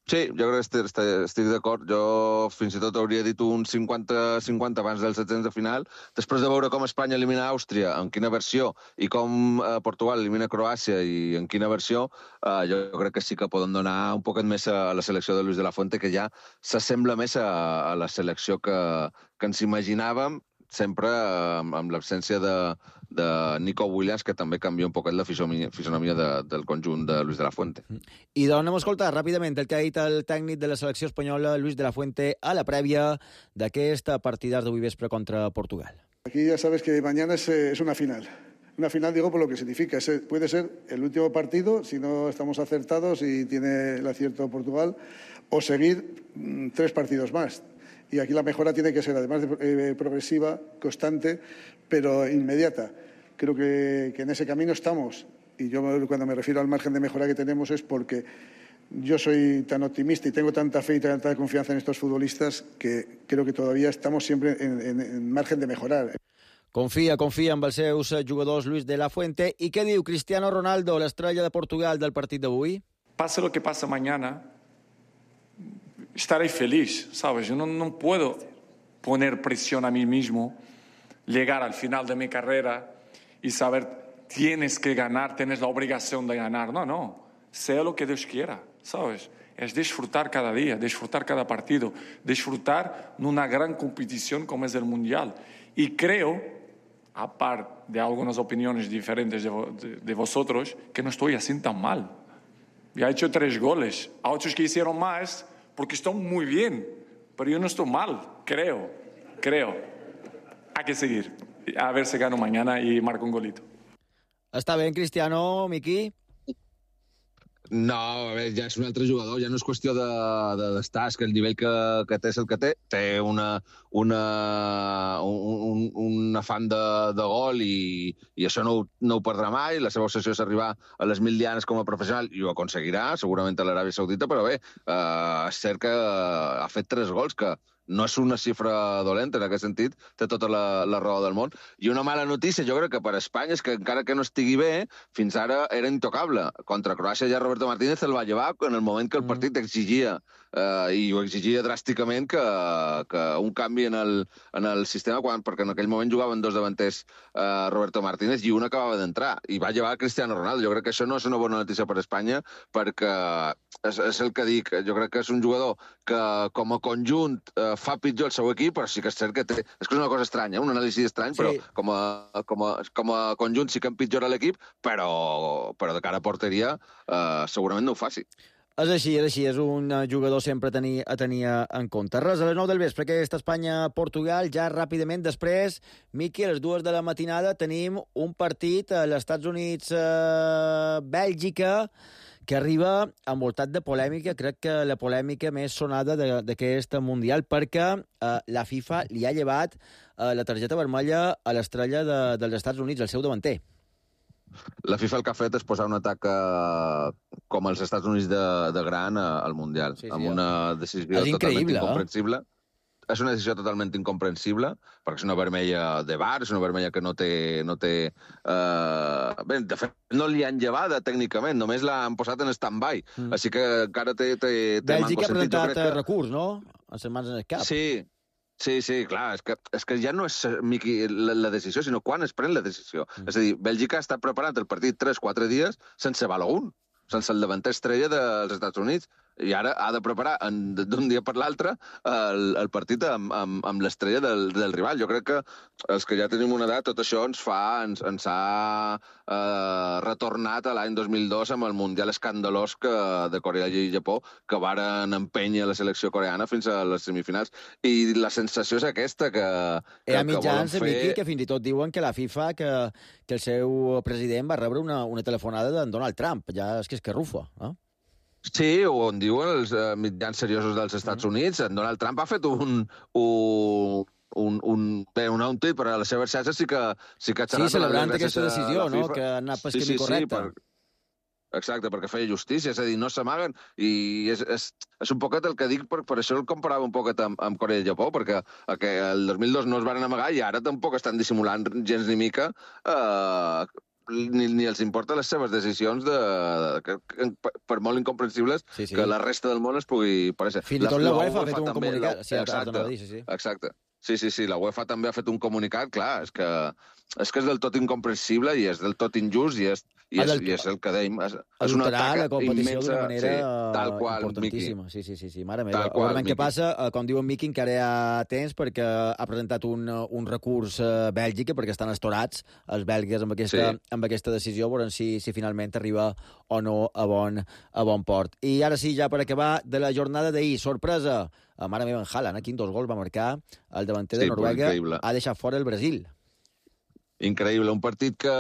Sí, jo crec que estic d'acord. Jo fins i tot hauria dit un 50-50 abans dels 700 de final. Després de veure com Espanya elimina Àustria, en quina versió, i com Portugal elimina Croàcia i en quina versió, jo crec que sí que poden donar un poquet més a la selecció de Luis de la Fuente, que ja s'assembla més a la selecció que ens imaginàvem, sempre amb l'absència de Nico Williams, que també canvia un poquet la fisonomia del conjunt de Luis de la Fuente. I doncs anem a escoltar ràpidament el que ha dit el tècnic de la selecció espanyola, Luis de la Fuente, a la prèvia d'aquesta partida d'avui vespre contra Portugal. Aquí ya sabes que mañana es una final. Una final, digo, por lo que significa. Puede ser el último partido, si no estamos acertados y tiene el acierto Portugal, o seguir 3 partidos más. Y aquí la mejora tiene que ser, además de progresiva, constante, pero inmediata. Creo que en ese camino estamos. Y yo cuando me refiero al margen de mejora que tenemos es porque yo soy tan optimista y tengo tanta fe y tanta confianza en estos futbolistas que creo que todavía estamos siempre en margen de mejorar. Confia amb els seus jugadors Luis de la Fuente. I què diu Cristiano Ronaldo, l'estrella de Portugal del partit d'avui? Pase lo que pase mañana, estaré feliz, ¿sabes? Yo no puedo poner presión a mí mismo, llegar al final de mi carrera y saber, tienes que ganar, tienes la obligación de ganar. No, sea lo que Dios quiera, ¿sabes? Es disfrutar cada día, disfrutar cada partido, disfrutar de una gran competición como es el Mundial. Y creo, aparte de algunas opiniones diferentes de vosotros, que no estoy así tan mal. Ya he hecho 3 goles, a otros que hicieron más, porque están muy bien, pero yo no estoy mal, creo. Hay que seguir, a ver si gano mañana y marco un golito. Està bé, Cristiano, Miqui? No, a veure, ja és un altre jugador, ja no és qüestió d'estar, és que el nivell que té és el que té. Té un afant de gol i això no ho perdrà mai. La seva obsessió és arribar a les 1.000 dianes com a professional i ho aconseguirà, segurament a l'Aràbia Saudita, però bé, és cert que ha fet 3 gols, que no és una xifra dolenta, en aquest sentit, té tota la raó del món. I una mala notícia, jo crec que per Espanya, és que encara que no estigui bé, fins ara era intocable. Contra Croàcia ja Roberto Martínez el va llevar en el moment que el partit exigia, i ho exigia dràsticament, que un canvi en el sistema, perquè en aquell moment jugaven 2 davanters Roberto Martínez i un acabava d'entrar, i va llevar Cristiano Ronaldo. Jo crec que això no és una bona notícia per Espanya, perquè és el que dic, jo crec que és un jugador que com a conjunt fa pitjor el seu equip, però sí que és cert que té... És que és una cosa estranya, un anàlisi estrany, però com a conjunt sí que empitjora l'equip, però de cara a porteria segurament no ho faci. És així, és un jugador sempre a tenir en compte. Res, a les 9 del vespre, aquesta Espanya-Portugal, ja ràpidament després, Miqui, a les 2 de la matinada tenim un partit a els Estats Units-Bèlgica, que arriba envoltat de polèmica, crec que la polèmica més sonada d'aquest Mundial, perquè la FIFA li ha llevat la targeta vermella a l'estrella dels Estats Units, el seu davanter. La FIFA el que ha fet és posar un atac com els Estats Units de gran al Mundial, amb una decisió totalment incomprensible. És una decisió totalment incomprensible, perquè és una vermella de VAR, és una vermella que no té... Bé, de fet, no li han llevada tècnicament, només l'han posat en stand-by. Així que encara té Bèlgica ha presentat recurs, no? A setmanes en el cap. Sí, clar, és que ja no és la decisió, sinó quan es pren la decisió. És a dir, Bèlgica ha estat preparant el partit 3-4 dies sense Balogun, sense el davanter estrella dels Estats Units, i ara ha de preparar d'un dia per l'altre el partit amb l'estrella del rival. Jo crec que els que ja tenim una edat, tot això ens ha retornat a l'any 2002 amb el Mundial escandalós de Corea i Japó, que varen empènyer la selecció coreana fins a les semifinals. I la sensació és aquesta, que a mitjans, Miqui, que fins i tot diuen que la FIFA, que el seu president va rebre una telefonada d'en Donald Trump. Ja és que rufa, no? Sí, on diuen els mitjans seriosos dels Estats Units. En Donald Trump ha fet un tuit, però a les seves xarxes sí que ha xerrat... Sí, celebrant aquesta decisió, no?, que ha anat pel camí correcte. Exacte, perquè feia justícia, és a dir, no s'amaguen, i és un poquet el que dic, per això el comparava un poquet amb Corea i Japó, perquè el 2002 no es van amagar i ara tampoc estan dissimulant gens ni mica ni els importa les seves decisions per molt incomprensibles que la resta del món es pugui parèixer. Fins i tot la UEFA ha fet un comunicat. Exacte. Sí, la UEFA també ha fet un comunicat, clar, és que és del tot incomprensible i és del tot injust i és el que dèiem. És una la competició d'una manera tal qual, importantíssima. Sí, mare meva. Veurem què passa. Com diu en Miqui, encara hi ha temps perquè ha presentat un recurs a Bèlgica perquè estan estorats els belgues amb aquesta decisió. Veurem si finalment arriba o no a bon port. I ara sí, ja per acabar, de la jornada d'ahir. Sorpresa. Mare meva, en Haaland, quin 2 gols va marcar el davanter de Noruega. Ha deixat fora el Brasil. Increïble, un partit que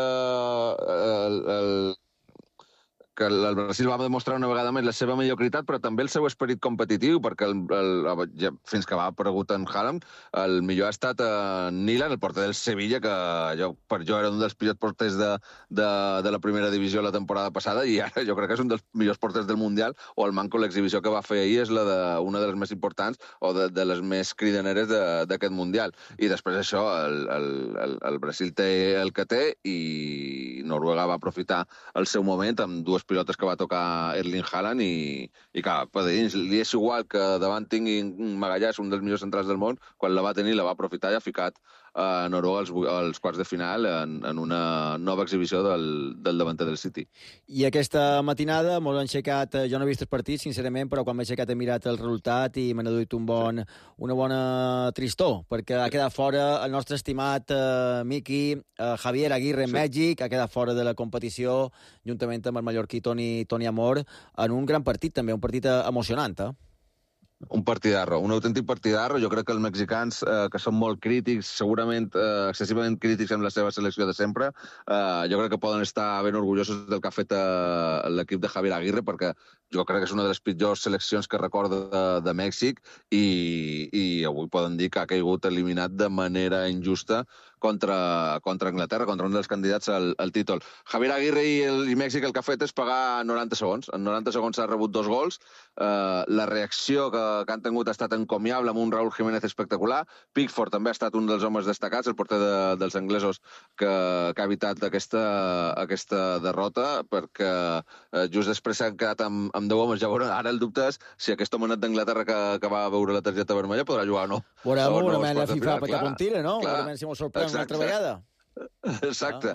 el Brasil va demostrar una vegada més la seva mediocritat, però també el seu esperit competitiu, perquè fins que va aparegut en Haaland, el millor ha estat Nilan, el porter del Sevilla, que per jo era un dels pitjors porters de la primera divisió la temporada passada, i ara jo crec que és un dels millors porters del Mundial, o el manco l'exhibició que va fer ahir és una de les més importants o de les més cridaneres d'aquest Mundial. I després això, el Brasil té el que té, i Noruega va aprofitar el seu moment amb dues pilotes que va tocar Erling Haaland i clar, per dins, li és igual que davant tingui Magallàs, un dels millors centrals del món, quan la va tenir la va aprofitar i ha ficat a Noruega als quarts de final en una nova exhibició del davanter del City. I aquesta matinada molt enxecat, jo no he vist el partit, sincerament, però quan m'he aixecat he mirat el resultat i m'ha duit una bona tristor, perquè ha quedat fora el nostre estimat Miqui, Javier Aguirre en Mèxic, ha quedat fora de la competició, juntament amb el mallorquí Toni Amor, en un gran partit també, un partit emocionant, Un partidarro, un autèntic partidarro. Jo crec que els mexicans, que són molt crítics, segurament excessivament crítics amb la seva selecció de sempre, jo crec que poden estar ben orgullosos del que ha fet l'equip de Javier Aguirre, perquè jo crec que és una de les pitjors seleccions que recorda de Mèxic i avui poden dir que ha caigut eliminat de manera injusta contra Anglaterra, contra un dels candidats al títol. Javier Aguirre i Mèxic el que ha fet és pagar 90 segons. En 90 segons ha rebut 2 gols. La reacció que han tingut ha estat encomiable, amb un Raúl Jiménez espectacular. Pickford també ha estat un dels homes destacats, el porter dels anglesos, que ha evitat aquesta derrota, perquè just després s'han quedat amb 10 homes. Llavors, ara el dubte és si aquest homenet d'Anglaterra que va veure la targeta vermella podrà jugar o no. Veurem la FIFA per cap on tira, no? Veurem si m'ho sorprèn una altra vegada. Exacte.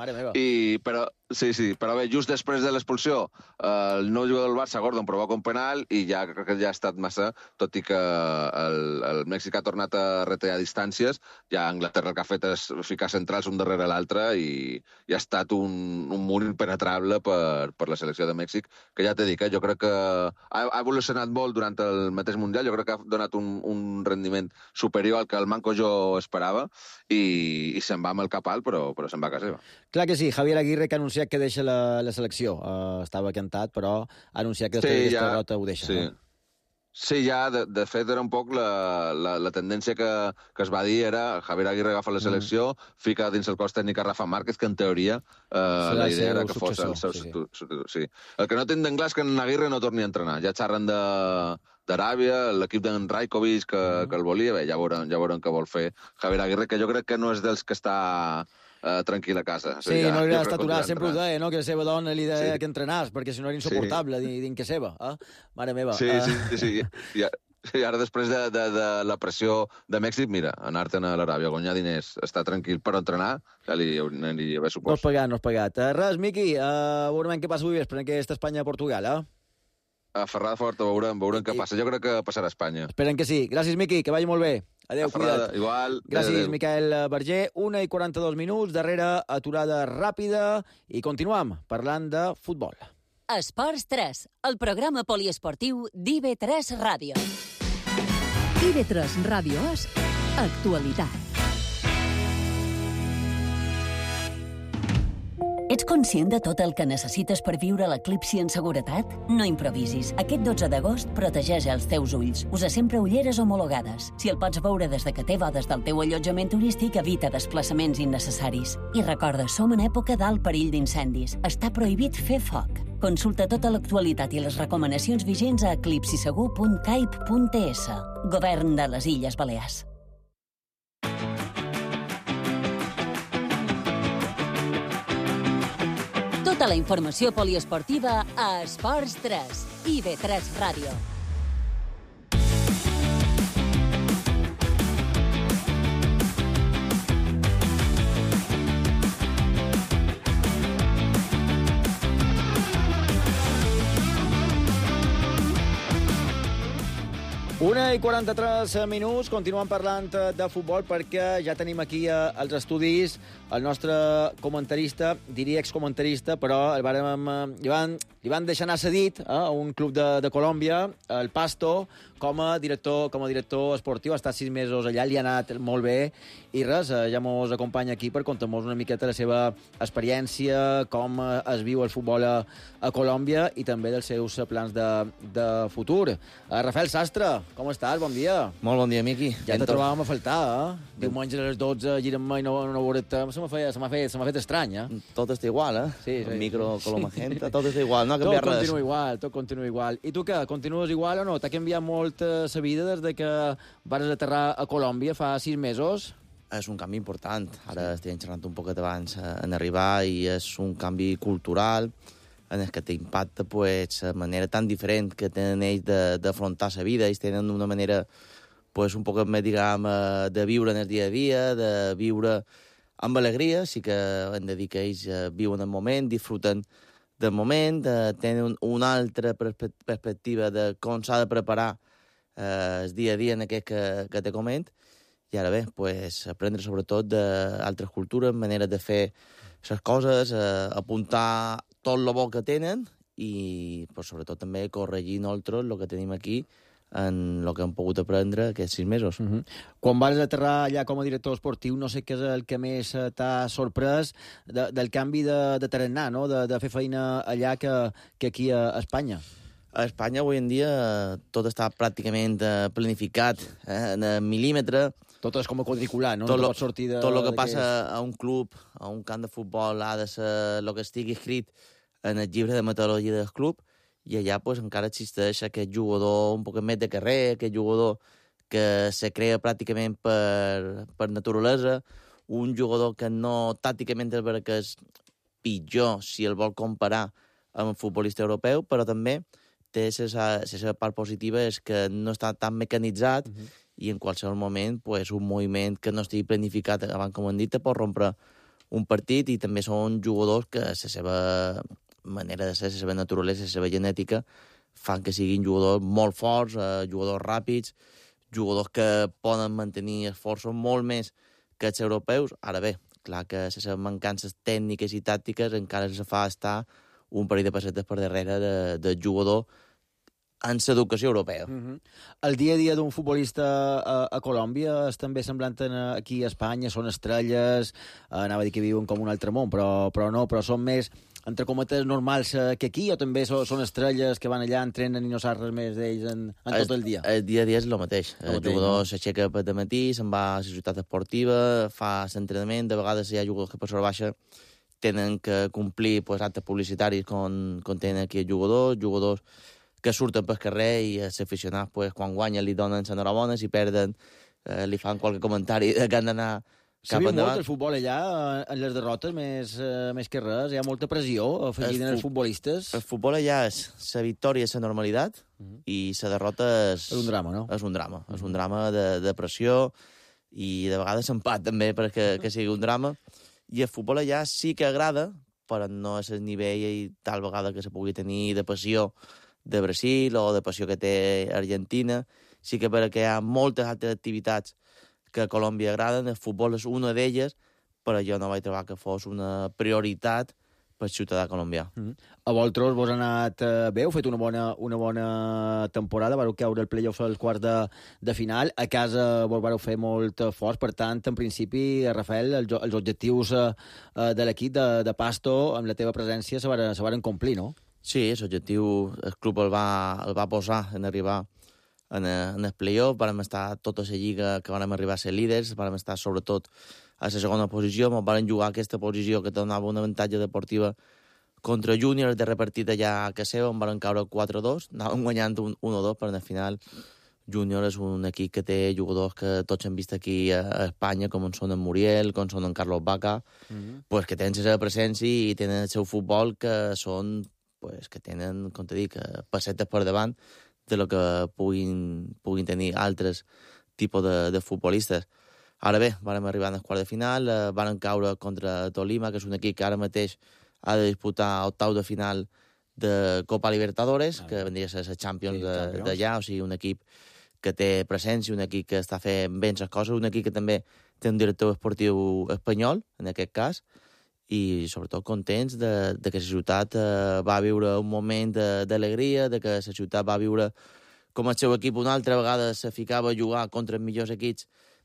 Però bé, just després de l'expulsió, el nou jugador del Barça, Gordon, provoca un penal i ja crec que ja ha estat massa, tot i que el Mèxic ha tornat a retallar distàncies. Ja Anglaterra el que ha fet és ficar centrals un darrere l'altre i ha estat un mur impenetrable per la selecció de Mèxic, que ja t'he dit, jo crec que ha evolucionat molt durant el mateix Mundial. Jo crec que ha donat un rendiment superior al que el Manco jo esperava i se'n va amb el cap alt, però se'n va a casa seva. Clar que sí, Javier Aguirre, que ha anunciat que deixa la selecció. Estava cantat, però ha anunciat que després d'aquesta derrota ho deixa. Sí, ja, de fet, era un poc la tendència que es va dir, era Javier Aguirre agafa la selecció, fica dins el cos tècnic a Rafa Márquez, que en teoria la idea era que fos el seu substitut. Sí. El que no tinc d'anglès és que en Aguirre no torni a entrenar. Ja xerren d'Aràbia, l'equip d'en Rajkovic, que el volia. Bé, ja veurem què vol fer Javier Aguirre, que jo crec que no és dels que està tranquil a casa. Sí, no li ha estat aturat, sempre ho deia, que la seva dona li deia que entrenàs, perquè si no era insuportable dins que seva. Mare meva. Sí. I ara, després de la pressió de Mèxic, mira, anar-te'n a l'Aràbia, guanyar diners, estar tranquil per entrenar, ja li haver suport. No has pagat. Res, Miqui, veurem què passa avui vespre en aquesta Espanya-Portugal, Aferrada forta, veurem què passa. Jo crec que passarà a Espanya. Esperem que sí. Gràcies, Miqui, que vagi molt bé. Adéu, cuida't. Igual. Gràcies, Miquel Berger. 1:42, darrere aturada ràpida, i continuem parlant de futbol. Esports 3, el programa poliesportiu d'IV3 Ràdio. IV3 Ràdio és actualitat. Ets conscient de tot el que necessites per viure l'eclipsi en seguretat? No improvisis. Aquest 12 d'agost protegeix els teus ulls. Usa sempre ulleres homologades. Si el pots veure des de que té bodes del teu allotjament turístic, evita desplaçaments innecessaris. I recorda, som en època d'alt perill d'incendis. Està prohibit fer foc. Consulta tota l'actualitat i les recomanacions vigents a eclipsisegur.caip.es. Govern de les Illes Balears. la informació poliesportiva a Esports 3, IB3 Ràdio. Una i 43 minuts, continuem parlant de futbol perquè ja tenim aquí als estudis el nostre comentarista, diria excomentarista, però li van deixar anar cedit a un club de Colòmbia, el Pasto, com a director esportiu. Ha estat 6 mesos allà, li ha anat molt bé i res, ja mos acompanya aquí per contar-nos una miqueta la seva experiència, com es viu el futbol a Colòmbia i també dels seus plans de futur. Rafael Sastre, com estàs? Bon dia. Molt bon dia, Miqui. Ja te trobàvem a faltar, Diumenge a les 12, girem-me i no veurem-te. Se m'ha fet estrany, Tot està igual, Sí, el micro con la magenta, tot està igual, no ha canviat res. Tot continua igual. I tu què? Continues igual o no? T'ha canviat molt la vida des que vas aterrar a Colòmbia fa 6 mesos? És un canvi important. Ara estem xerrant un poquet abans en arribar i és un canvi cultural en el que t'impacta la manera tan diferent que tenen ells d'afrontar la vida. Ells tenen una manera un poquet més, de viure en el dia a dia, de viure amb alegria. Sí que hem de dir que ells viuen el moment, disfruten del moment, tenen una altra perspectiva de com s'ha de preparar el dia a dia en aquest que te coment. I ara bé, aprendre sobretot d'altres cultures, maneres de fer les coses, apuntar tot el bo que tenen i sobretot també corregir nosaltres el que tenim aquí en el que hem pogut aprendre aquests 6 mesos. Quan vas aterrar allà com a director esportiu, no sé què és el que més t'ha sorprès del canvi de tarannà, no? De fer feina allà que aquí a Espanya. A Espanya avui en dia tot està pràcticament planificat en mil·límetre. Tot és com a quadricular, no? Tot el que passa a un club, a un camp de futbol, ha de ser el que estigui escrit en el llibre de metodologia del club, i allà encara existeix aquest jugador un poc més de carrer, aquest jugador que se crea pràcticament per naturalesa, un jugador que no tàcticament és vera que és pitjor si el vol comparar amb un futbolista europeu, però també té la seva part positiva és que no està tan mecanitzat i en qualsevol moment un moviment que no estigui planificat abans, com hem dit, pot rompre un partit, i també són jugadors que la seva manera de ser, la seva naturalesa, la seva genètica, fan que siguin jugadors molt forts, jugadors ràpids, jugadors que poden mantenir esforços molt més que els europeus. Ara bé, clar que les seves mancances tècniques i tàctiques encara se fa estar un parell de passetes per darrere de jugador en l'educació europea. El dia a dia d'un futbolista a Colòmbia és també semblant aquí a Espanya, són estrelles, anava a dir que viuen com un altre món, però són més, entre cometes, normals que aquí, o també són estrelles que van allà, entrenen i no saps res més d'ells en tot el dia? El dia a dia és el mateix. El jugador s'aixeca per de matí, se'n va a la ciutat esportiva, fa l'entrenament, de vegades hi ha jugadors que per sort baixa tenen que complir actes publicitaris com tenen aquí els jugadors que surten pel carrer i els aficionats quan guanyen li donen l'enhorabona, si perden li fan qualque comentari que han d'anar cap endavant. S'ha vist molt el futbol allà, en les derrotes, més que res. Hi ha molta pressió afegida en els futbolistes. El futbol allà és la victòria és la normalitat i la derrota és un drama, no? És un drama. És un drama de pressió i de vegades empat també perquè sigui un drama. I el futbol allà sí que agrada, però no és el nivell i tal vegada que se pugui tenir de passió de Brasil o de passió que té Argentina. Sí que perquè hi ha moltes altres activitats que a Colòmbia agraden, el futbol és una d'elles, però jo no vaig trobar que fos una prioritat pel ciutadà colombià. A vosaltres vos ha anat bé, heu fet una bona temporada, vareu caure el play-off als quarts de final, a casa vos vareu fer molt forts, per tant, en principi, Rafael, els objectius de l'equip de Pasto, amb la teva presència, se varen complir, no? Sí, l'objectiu, el club el va posar en arribar en el play-off, vam estar tota la lliga que vam arribar a ser líders, vam estar sobretot a la segona posició, ens vam jugar aquesta posició que donava una avantatge deportiva contra Júnior, de repartit allà a casa seva, on vam caure 4-2, anàvem guanyant 1-2, però al final Júnior és un equip que té jugadors que tots hem vist aquí a Espanya, com són en Muriel, com són en Carlos Baca, pues que tenen la seva presència i tenen el seu futbol que són, pues, que tenen, com te dic, passetes per davant de lo que puguin tenir altres tipus de futbolistes. Ara bé, vam arribar al quart de final, van caure contra Tolima, que és un equip que ara mateix ha de disputar octau de final de Copa Libertadores, que vendria a ser la Champions d'allà, o sigui, un equip que té presència, un equip que està fent bé les coses, un equip que també té un director esportiu espanyol, en aquest cas, i sobretot contents de que la ciutat va viure un moment d'alegria, de que la ciutat va viure com el seu equip una altra vegada se ficava a jugar contra els millors equips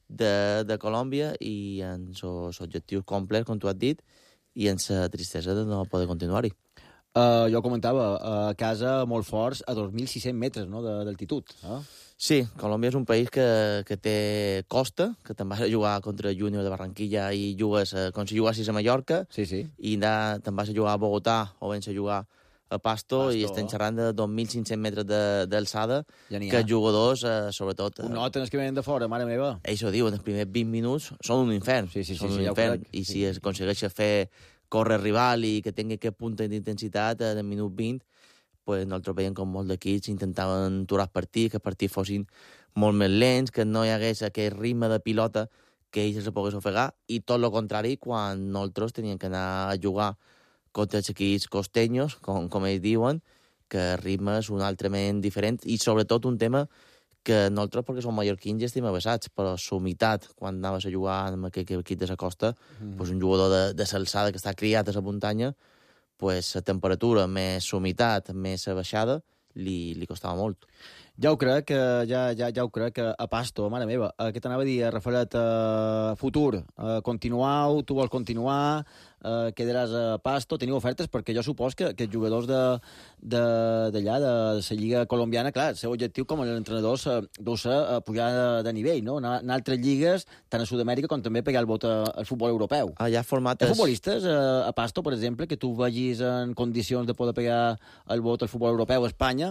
de Colòmbia i en els objectius complets, com tu has dit, i en la tristesa de no poder continuar-hi. Jo comentava, a casa molt forts, a 2.600 metres d'altitud. Sí, Colòmbia és un país que té costa, que te'n vas a jugar contra el Júnior de Barranquilla i jugues com si jugassis a Mallorca, i te'n vas a jugar a Bogotà o vens a jugar a Pasto, i estem xerrant de 2.500 metres d'alçada, que els jugadors, sobretot... Ho noten els que venen de fora, mare meva. Ells ho diuen, els primers 20 minuts són un infern. Són un infern. I si es aconsegueix fer córrer rival i que tingui aquest punt d'intensitat en el minut 20, pues nosaltres veiem com molts d'equips intentaven aturar el partit, que els partits fossin molt més lents, que no hi hagués aquest ritme de pilota que ells se pogués ofegar, i tot el contrari quan nosaltres teníem que anar a jugar contra els equips costeños, com ells diuen, que el ritme és un altrament diferent, i sobretot un tema que nosaltres, perquè som mallorquins, ja estem avesats, però l'humitat, quan anaves a jugar amb aquest equip de la costa, pues un jugador de l'alçada que està criat a la muntanya, pues la temperatura més l'humitat, més la baixada, li costava molt. Ja ho crec, ja ho crec, a Pasto, mare meva. Què t'anava a dir, Rafaelet, futur? Continuau, tu vols continuar, quedaràs a Pasto, teniu ofertes, perquè jo supos que els jugadors d'allà, de la lliga colombiana, clar, el seu objectiu com a entrenadors deu ser pujar de nivell, no? Anar a altres lligues, tant a Sud-amèrica com també pegar el vot al futbol europeu. Hi ha futbolistes a Pasto, per exemple, que tu vegis en condicions de poder pegar el vot al futbol europeu a Espanya?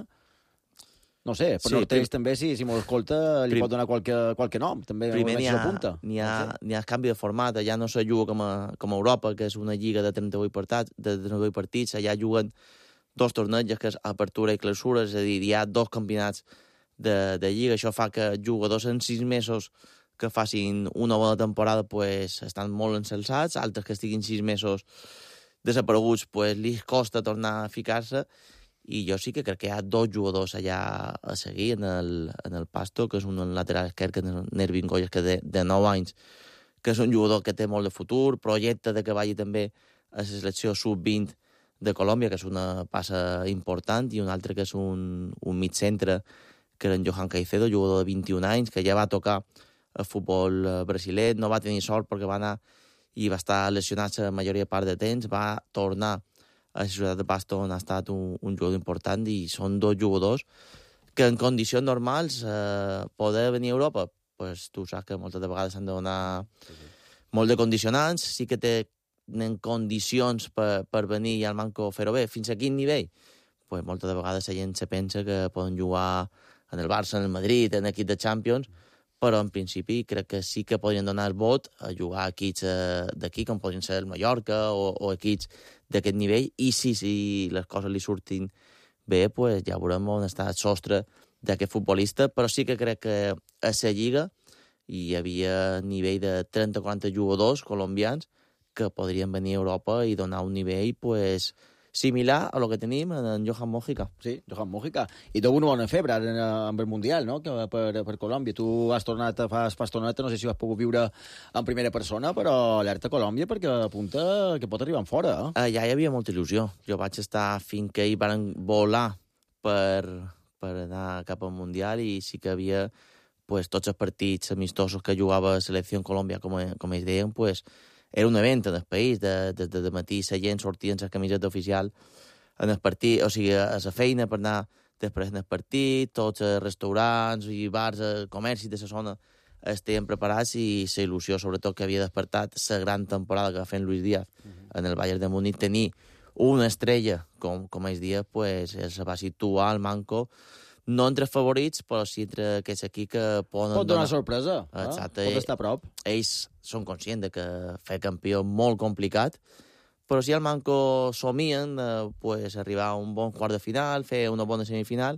No sé, per Nortells també, si m'ho escolta, li pot donar qualque nom, també. Primer n'hi ha canvi de format, allà no se juga com a Europa, que és una lliga de 38 partits, allà juguen dos tornejos, que és apertura i clausura, és a dir, hi ha dos campionats de lliga, això fa que jugadors en 6 mesos que facin una bona temporada pues, estan molt ensalçats, altres que estiguin 6 mesos desapareguts pues, li costa tornar a ficar-se, i jo sí que crec que hi ha dos jugadors allà a seguir en el Pasto, que és un lateral esquerre, que és Nervin Goyes, que de 9 anys, que és un jugador que té molt de futur, projecte de que vagi també a la selecció sub-20 de Colòmbia, que és una passa important, i un altre que és un migcentre, que era en Johan Caicedo, jugador de 21 anys, que ja va tocar el futbol brasiler, no va tenir sort perquè va anar i va estar lesionat la majoria part de temps, va tornar a la ciutat de Pasto, on ha estat un jugador important, i són dos jugadors que en condicions normals poder venir a Europa, pues, tu saps que moltes vegades s'han de donar molt de condicionants, sí que tenen condicions per venir i al Manco fer-ho bé. Fins a quin nivell? Pues, moltes vegades la gent se pensa que poden jugar en el Barça, en el Madrid, en equip de Champions, però en principi crec que sí que podrien donar el vot a jugar a equips d'aquí, com podrien ser el Mallorca o equips d'aquest nivell, i si les coses li surtin bé, pues ja veurem on està el sostre d'aquest futbolista, però sí que crec que a la Lliga hi havia nivell de 30 o 40 jugadors colombians que podrien venir a Europa i donar un nivell pues, similar a lo que tenim en Johan Mojica. Sí, Johan Mojica. I deu una bona febre amb el Mundial, no?, per Colòmbia. Tu has tornat fa estoneta, no sé si ho has pogut viure en primera persona, però alerta a Colòmbia perquè apunta que pot arribar en fora. Ja hi havia molta il·lusió. Jo vaig estar fins que hi van volar per anar cap al Mundial, i sí que havia pues, tots els partits amistosos que jugava la selecció en Colòmbia, com ells deien, pues, era un event en el país, de matí la gent sortia en la camiseta oficial en el partit, o sigui, a la feina per anar després en el partit, tots els restaurants i bars, comercis de la zona estaven preparats, i la il·lusió, sobretot, que havia despertat la gran temporada que va fer Luis Díaz en el Bayern de Múnich, tenir una estrella, com ells diuen, pues, se va situar al Manco no entre favorits, però sí entre aquests equips que poden... Pot donar sorpresa. Exacte. Pot estar a prop. Ells són conscients de que fer campió és molt complicat, però si el Manco somien, pues, arribar a un bon quart de final, fer una bona semifinal,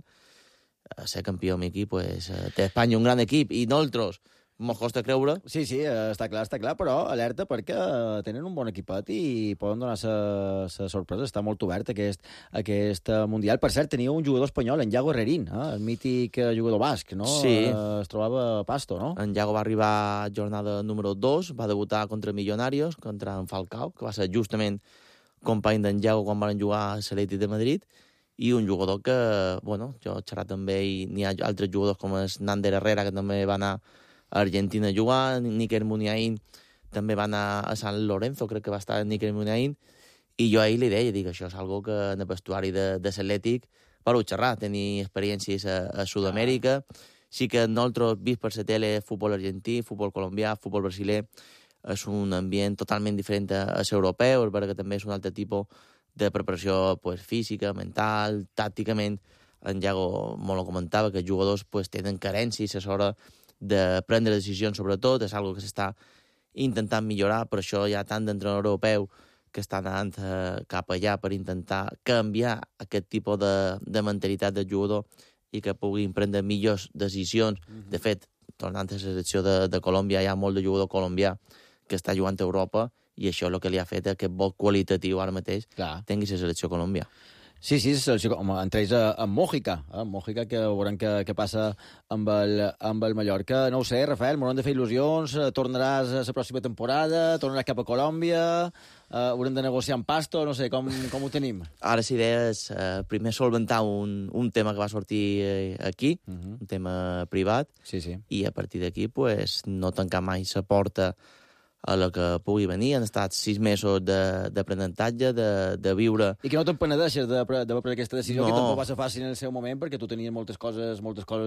ser campió amb equip, pues, té Espanya un gran equip, i nosaltres mos costa creure. Sí, està clar, però alerta perquè tenen un bon equipet i poden donar la sorpresa. Està molt obert aquest Mundial. Per cert, tenia un jugador espanyol, en Yago Herrerín, el mític jugador basc, no? Sí. Es trobava a Pasto, no? En Yago va arribar a jornada número 2, va debutar contra Millonarios, contra en Falcao, que va ser justament company d'en Yago quan van jugar a l'Atlètic de Madrid, i un jugador que, bueno, jo he xerrat amb ell, i n'hi ha altres jugadors com és Nander Herrera, que també va anar a Argentina a jugar, Níker Muniain també va anar a San Lorenzo, crec que va estar Níker Muniain, i jo a ell li deia, dic, això és algo que en el vestuari de l'Atlètic per xerrar, tenir experiències a Sud-amèrica. Sí que nosaltres, vist per la tele, futbol argentí, futbol colombià, futbol brasiler, és un ambient totalment diferent a l'europeu, és veritat que també és un altre tipus de preparació pues, física, mental, tàcticament. En Yago molt ho comentava, que els jugadors pues, tenen carències a l'hora de prendre decisions, sobretot, és una que s'està intentant millorar, per això hi ha tant d'entrenador europeu que està anant cap allà per intentar canviar aquest tipus de mentalitat del jugador i que puguin prendre millors decisions. De fet, tornant a la selecció de Colòmbia, hi ha molt de jugador colombià que està jugant a Europa i això és el que li ha fet aquest vol qualitatiu ara mateix tingui la selecció Colòmbia. Sí, entre ells amb Mójica, Mójica, que veurem què passa amb el Mallorca. No ho sé, Rafael, m'hauran de fer il·lusions, tornaràs a la pròxima temporada, tornaràs cap a Colòmbia, haurem de negociar amb Pasto, no sé, com ho tenim? Ara la idea és primer solventar un tema que va sortir aquí, un tema privat, i a partir d'aquí pues, no tancar mai la porta a la que pugui venir. Han estat 6 mesos d'aprenentatge, de viure... I que no te'n penedeixes d'haver pres aquesta decisió, que tampoc va ser fàcil en el seu moment, perquè tu tenies moltes coses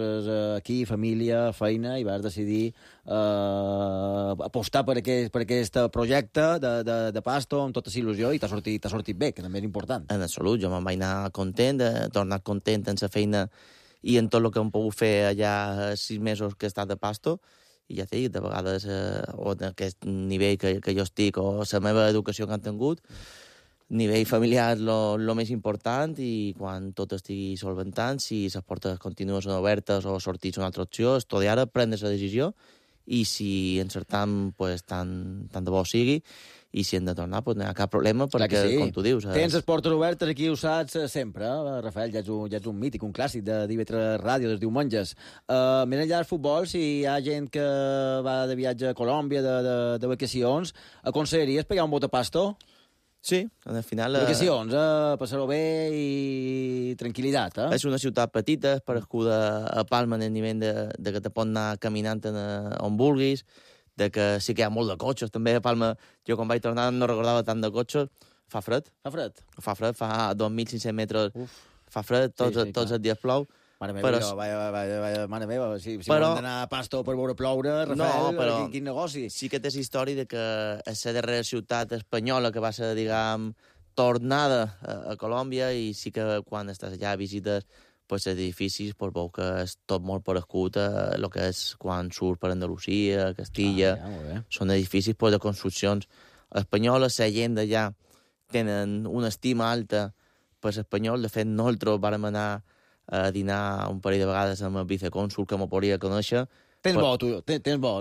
aquí, família, feina, i vas decidir apostar per aquest projecte de Pasto amb tota la il·lusió, i t'ha sortit bé, que també és important. En absolut, jo me'n vaig anar content, tornar content en la feina i en tot el que hem pogut fer allà 6 mesos que he estat a Pasto. I ja t'he dit, de vegades, o en aquest nivell que jo estic, o la meva educació que han tingut, nivell familiar lo més important, i quan tot estigui solventant, si les portes continuen obertes o sortits una altra opció, estudiar, prendre la decisió, i si encertam, pues, tant de bo sigui, i si hem de tornar, pues, no hi ha cap problema, perquè, com tu dius... Tens les portes obertes aquí, ho saps sempre, Rafael, ja ets un mític, un clàssic de d'IV3 Ràdio, dels diumenges. Més enllà del futbol, si hi ha gent que va de viatge a Colòmbia, de vacacions, aconseguiries pegar un bot a Pasto? Sí, al final... Vacacions, passar-ho bé i tranquil·litat, És una ciutat petita, parescuda a Palma en el nivell de que te pot anar caminant on vulguis, de que sí que hi ha molt de cotxes, també a Palma, jo quan vaig tornar no recordava tant de cotxes. Fa fred. Fa fred? Fa fred, fa 2.500 metres. Fa fred, tots els dies plou. Mare meva, si volem d'anar a Pasto per veure ploure, Rafael, quin negoci. Sí que tens història de que és la darrera ciutat espanyola que va ser, diguem, tornada a Colòmbia, i sí que quan estàs allà a visites pues, els edificis, pues, veu que és tot molt parescut a el que és quan surt per Andalusia, Castilla. Són edificis pues, de construccions espanyoles. La gent d'allà tenen una estima alta per l'espanyol. De fet, nosaltres vam anar a dinar un parell de vegades amb el vicecònsul que m'ho podria conèixer. Tens bo, tu. Tens bo.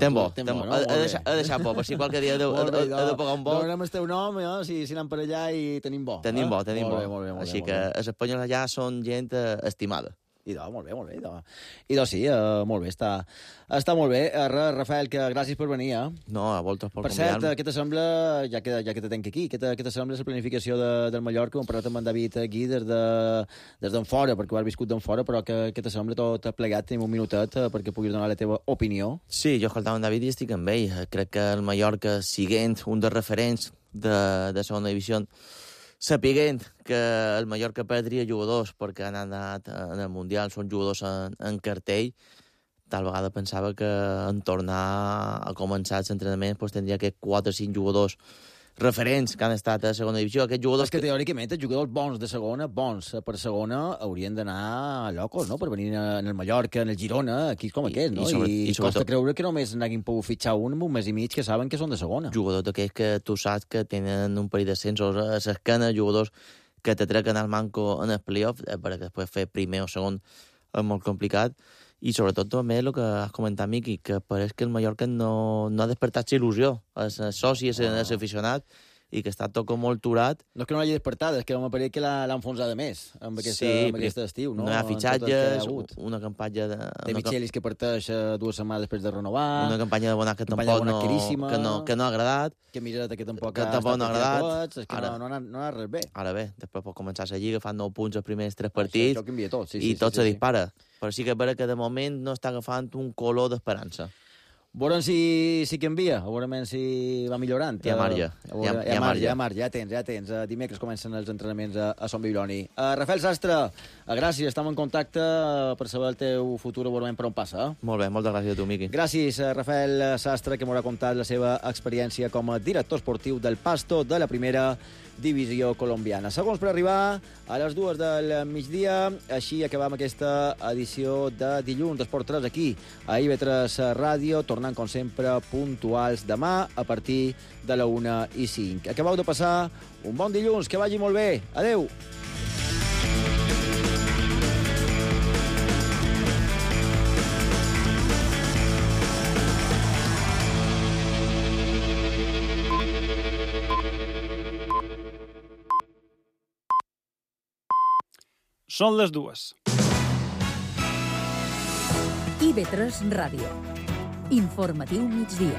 He deixat bo, per si qualque dia he de pagar un bo. Donem el teu nom, si anem per allà i tenim bo. Tenim bo. Així que els espanyols allà són gent estimada. Molt bé. Sí, molt bé, està molt bé. Rafael, que gràcies per venir, No, a voltes per convidar-me. Per cert, què t'assembla, ja que te tenc aquí, què t'assembla la planificació del Mallorca? Hem parlat amb en David aquí des d'en fora, perquè ho has viscut d'en fora, però què t'assembla tot plegat? Tenim un minutet perquè puguis donar la teva opinió. Sí, jo escoltava en David i estic amb ell. Crec que el Mallorca, siguent un dels referents de segona divisió, sapiguent que el Mallorca perdria jugadors perquè han anat en el Mundial, són jugadors en cartell, tal vegada pensava que en tornar a començar els entrenaments pues, tindria que 4 o 5 jugadors referents que han estat a segona divisió. Aquests jugadors que teòricament els jugadors bons de segona, bons per segona, haurien d'anar locos, no?, per venir en el Mallorca, en el Girona, equips com aquest, no? I costa creure que només n'hagin pogut fitxar un en un mes i mig que saben que són de segona. Jugadors d'aquells que tu saps que tenen un parell d'ascensos a l'esquena, jugadors que t'atrequen al manco en el playoff, perquè després fer primer o segon és molt complicat. I sobretot també el que has comentat, Miqui, que pareix que el Mallorca no ha despertat il·lusió als socis, als aficionats, i que està tot com molt turat. No és que no l'hagi despertat, és que no m'apareix que l'ha enfonsada més amb aquest estiu, no? No hi ha fitxatges, una campanya de Michelis que parteix 2 setmanes després de renovar, una campanya de Bonac que tampoc no ha agradat, que Mireta que tampoc no ha agradat, és que no ha res bé. Ara bé, després pot començar la Lliga, fan 9 punts els primers 3 partits, i tot se dispara. Però sí que és vera que de moment no està agafant un color d'esperança. Veurem si canvia, veurem si va millorant. Hi ha marge. Ja tens. Dimecres comencen els entrenaments a Son Bibloni. Rafael Sastre, gràcies, estem en contacte per saber el teu futur, veurem per on passa. Molt bé, moltes gràcies a tu, Miqui. Gràcies, Rafael Sastre, que m'haurà contat la seva experiència com a director esportiu del Pasto de la primera divisió colombiana. Segons per arribar a les 2 del migdia, així acabam aquesta edició de dilluns d'Esport 3 aquí a IB3 Ràdio, tornant com sempre puntuals demà a partir de la 1:05. Acabeu de passar un bon dilluns, que vagi molt bé. Adeu! Són les 2. IB3 Ràdio. Informatiu migdia.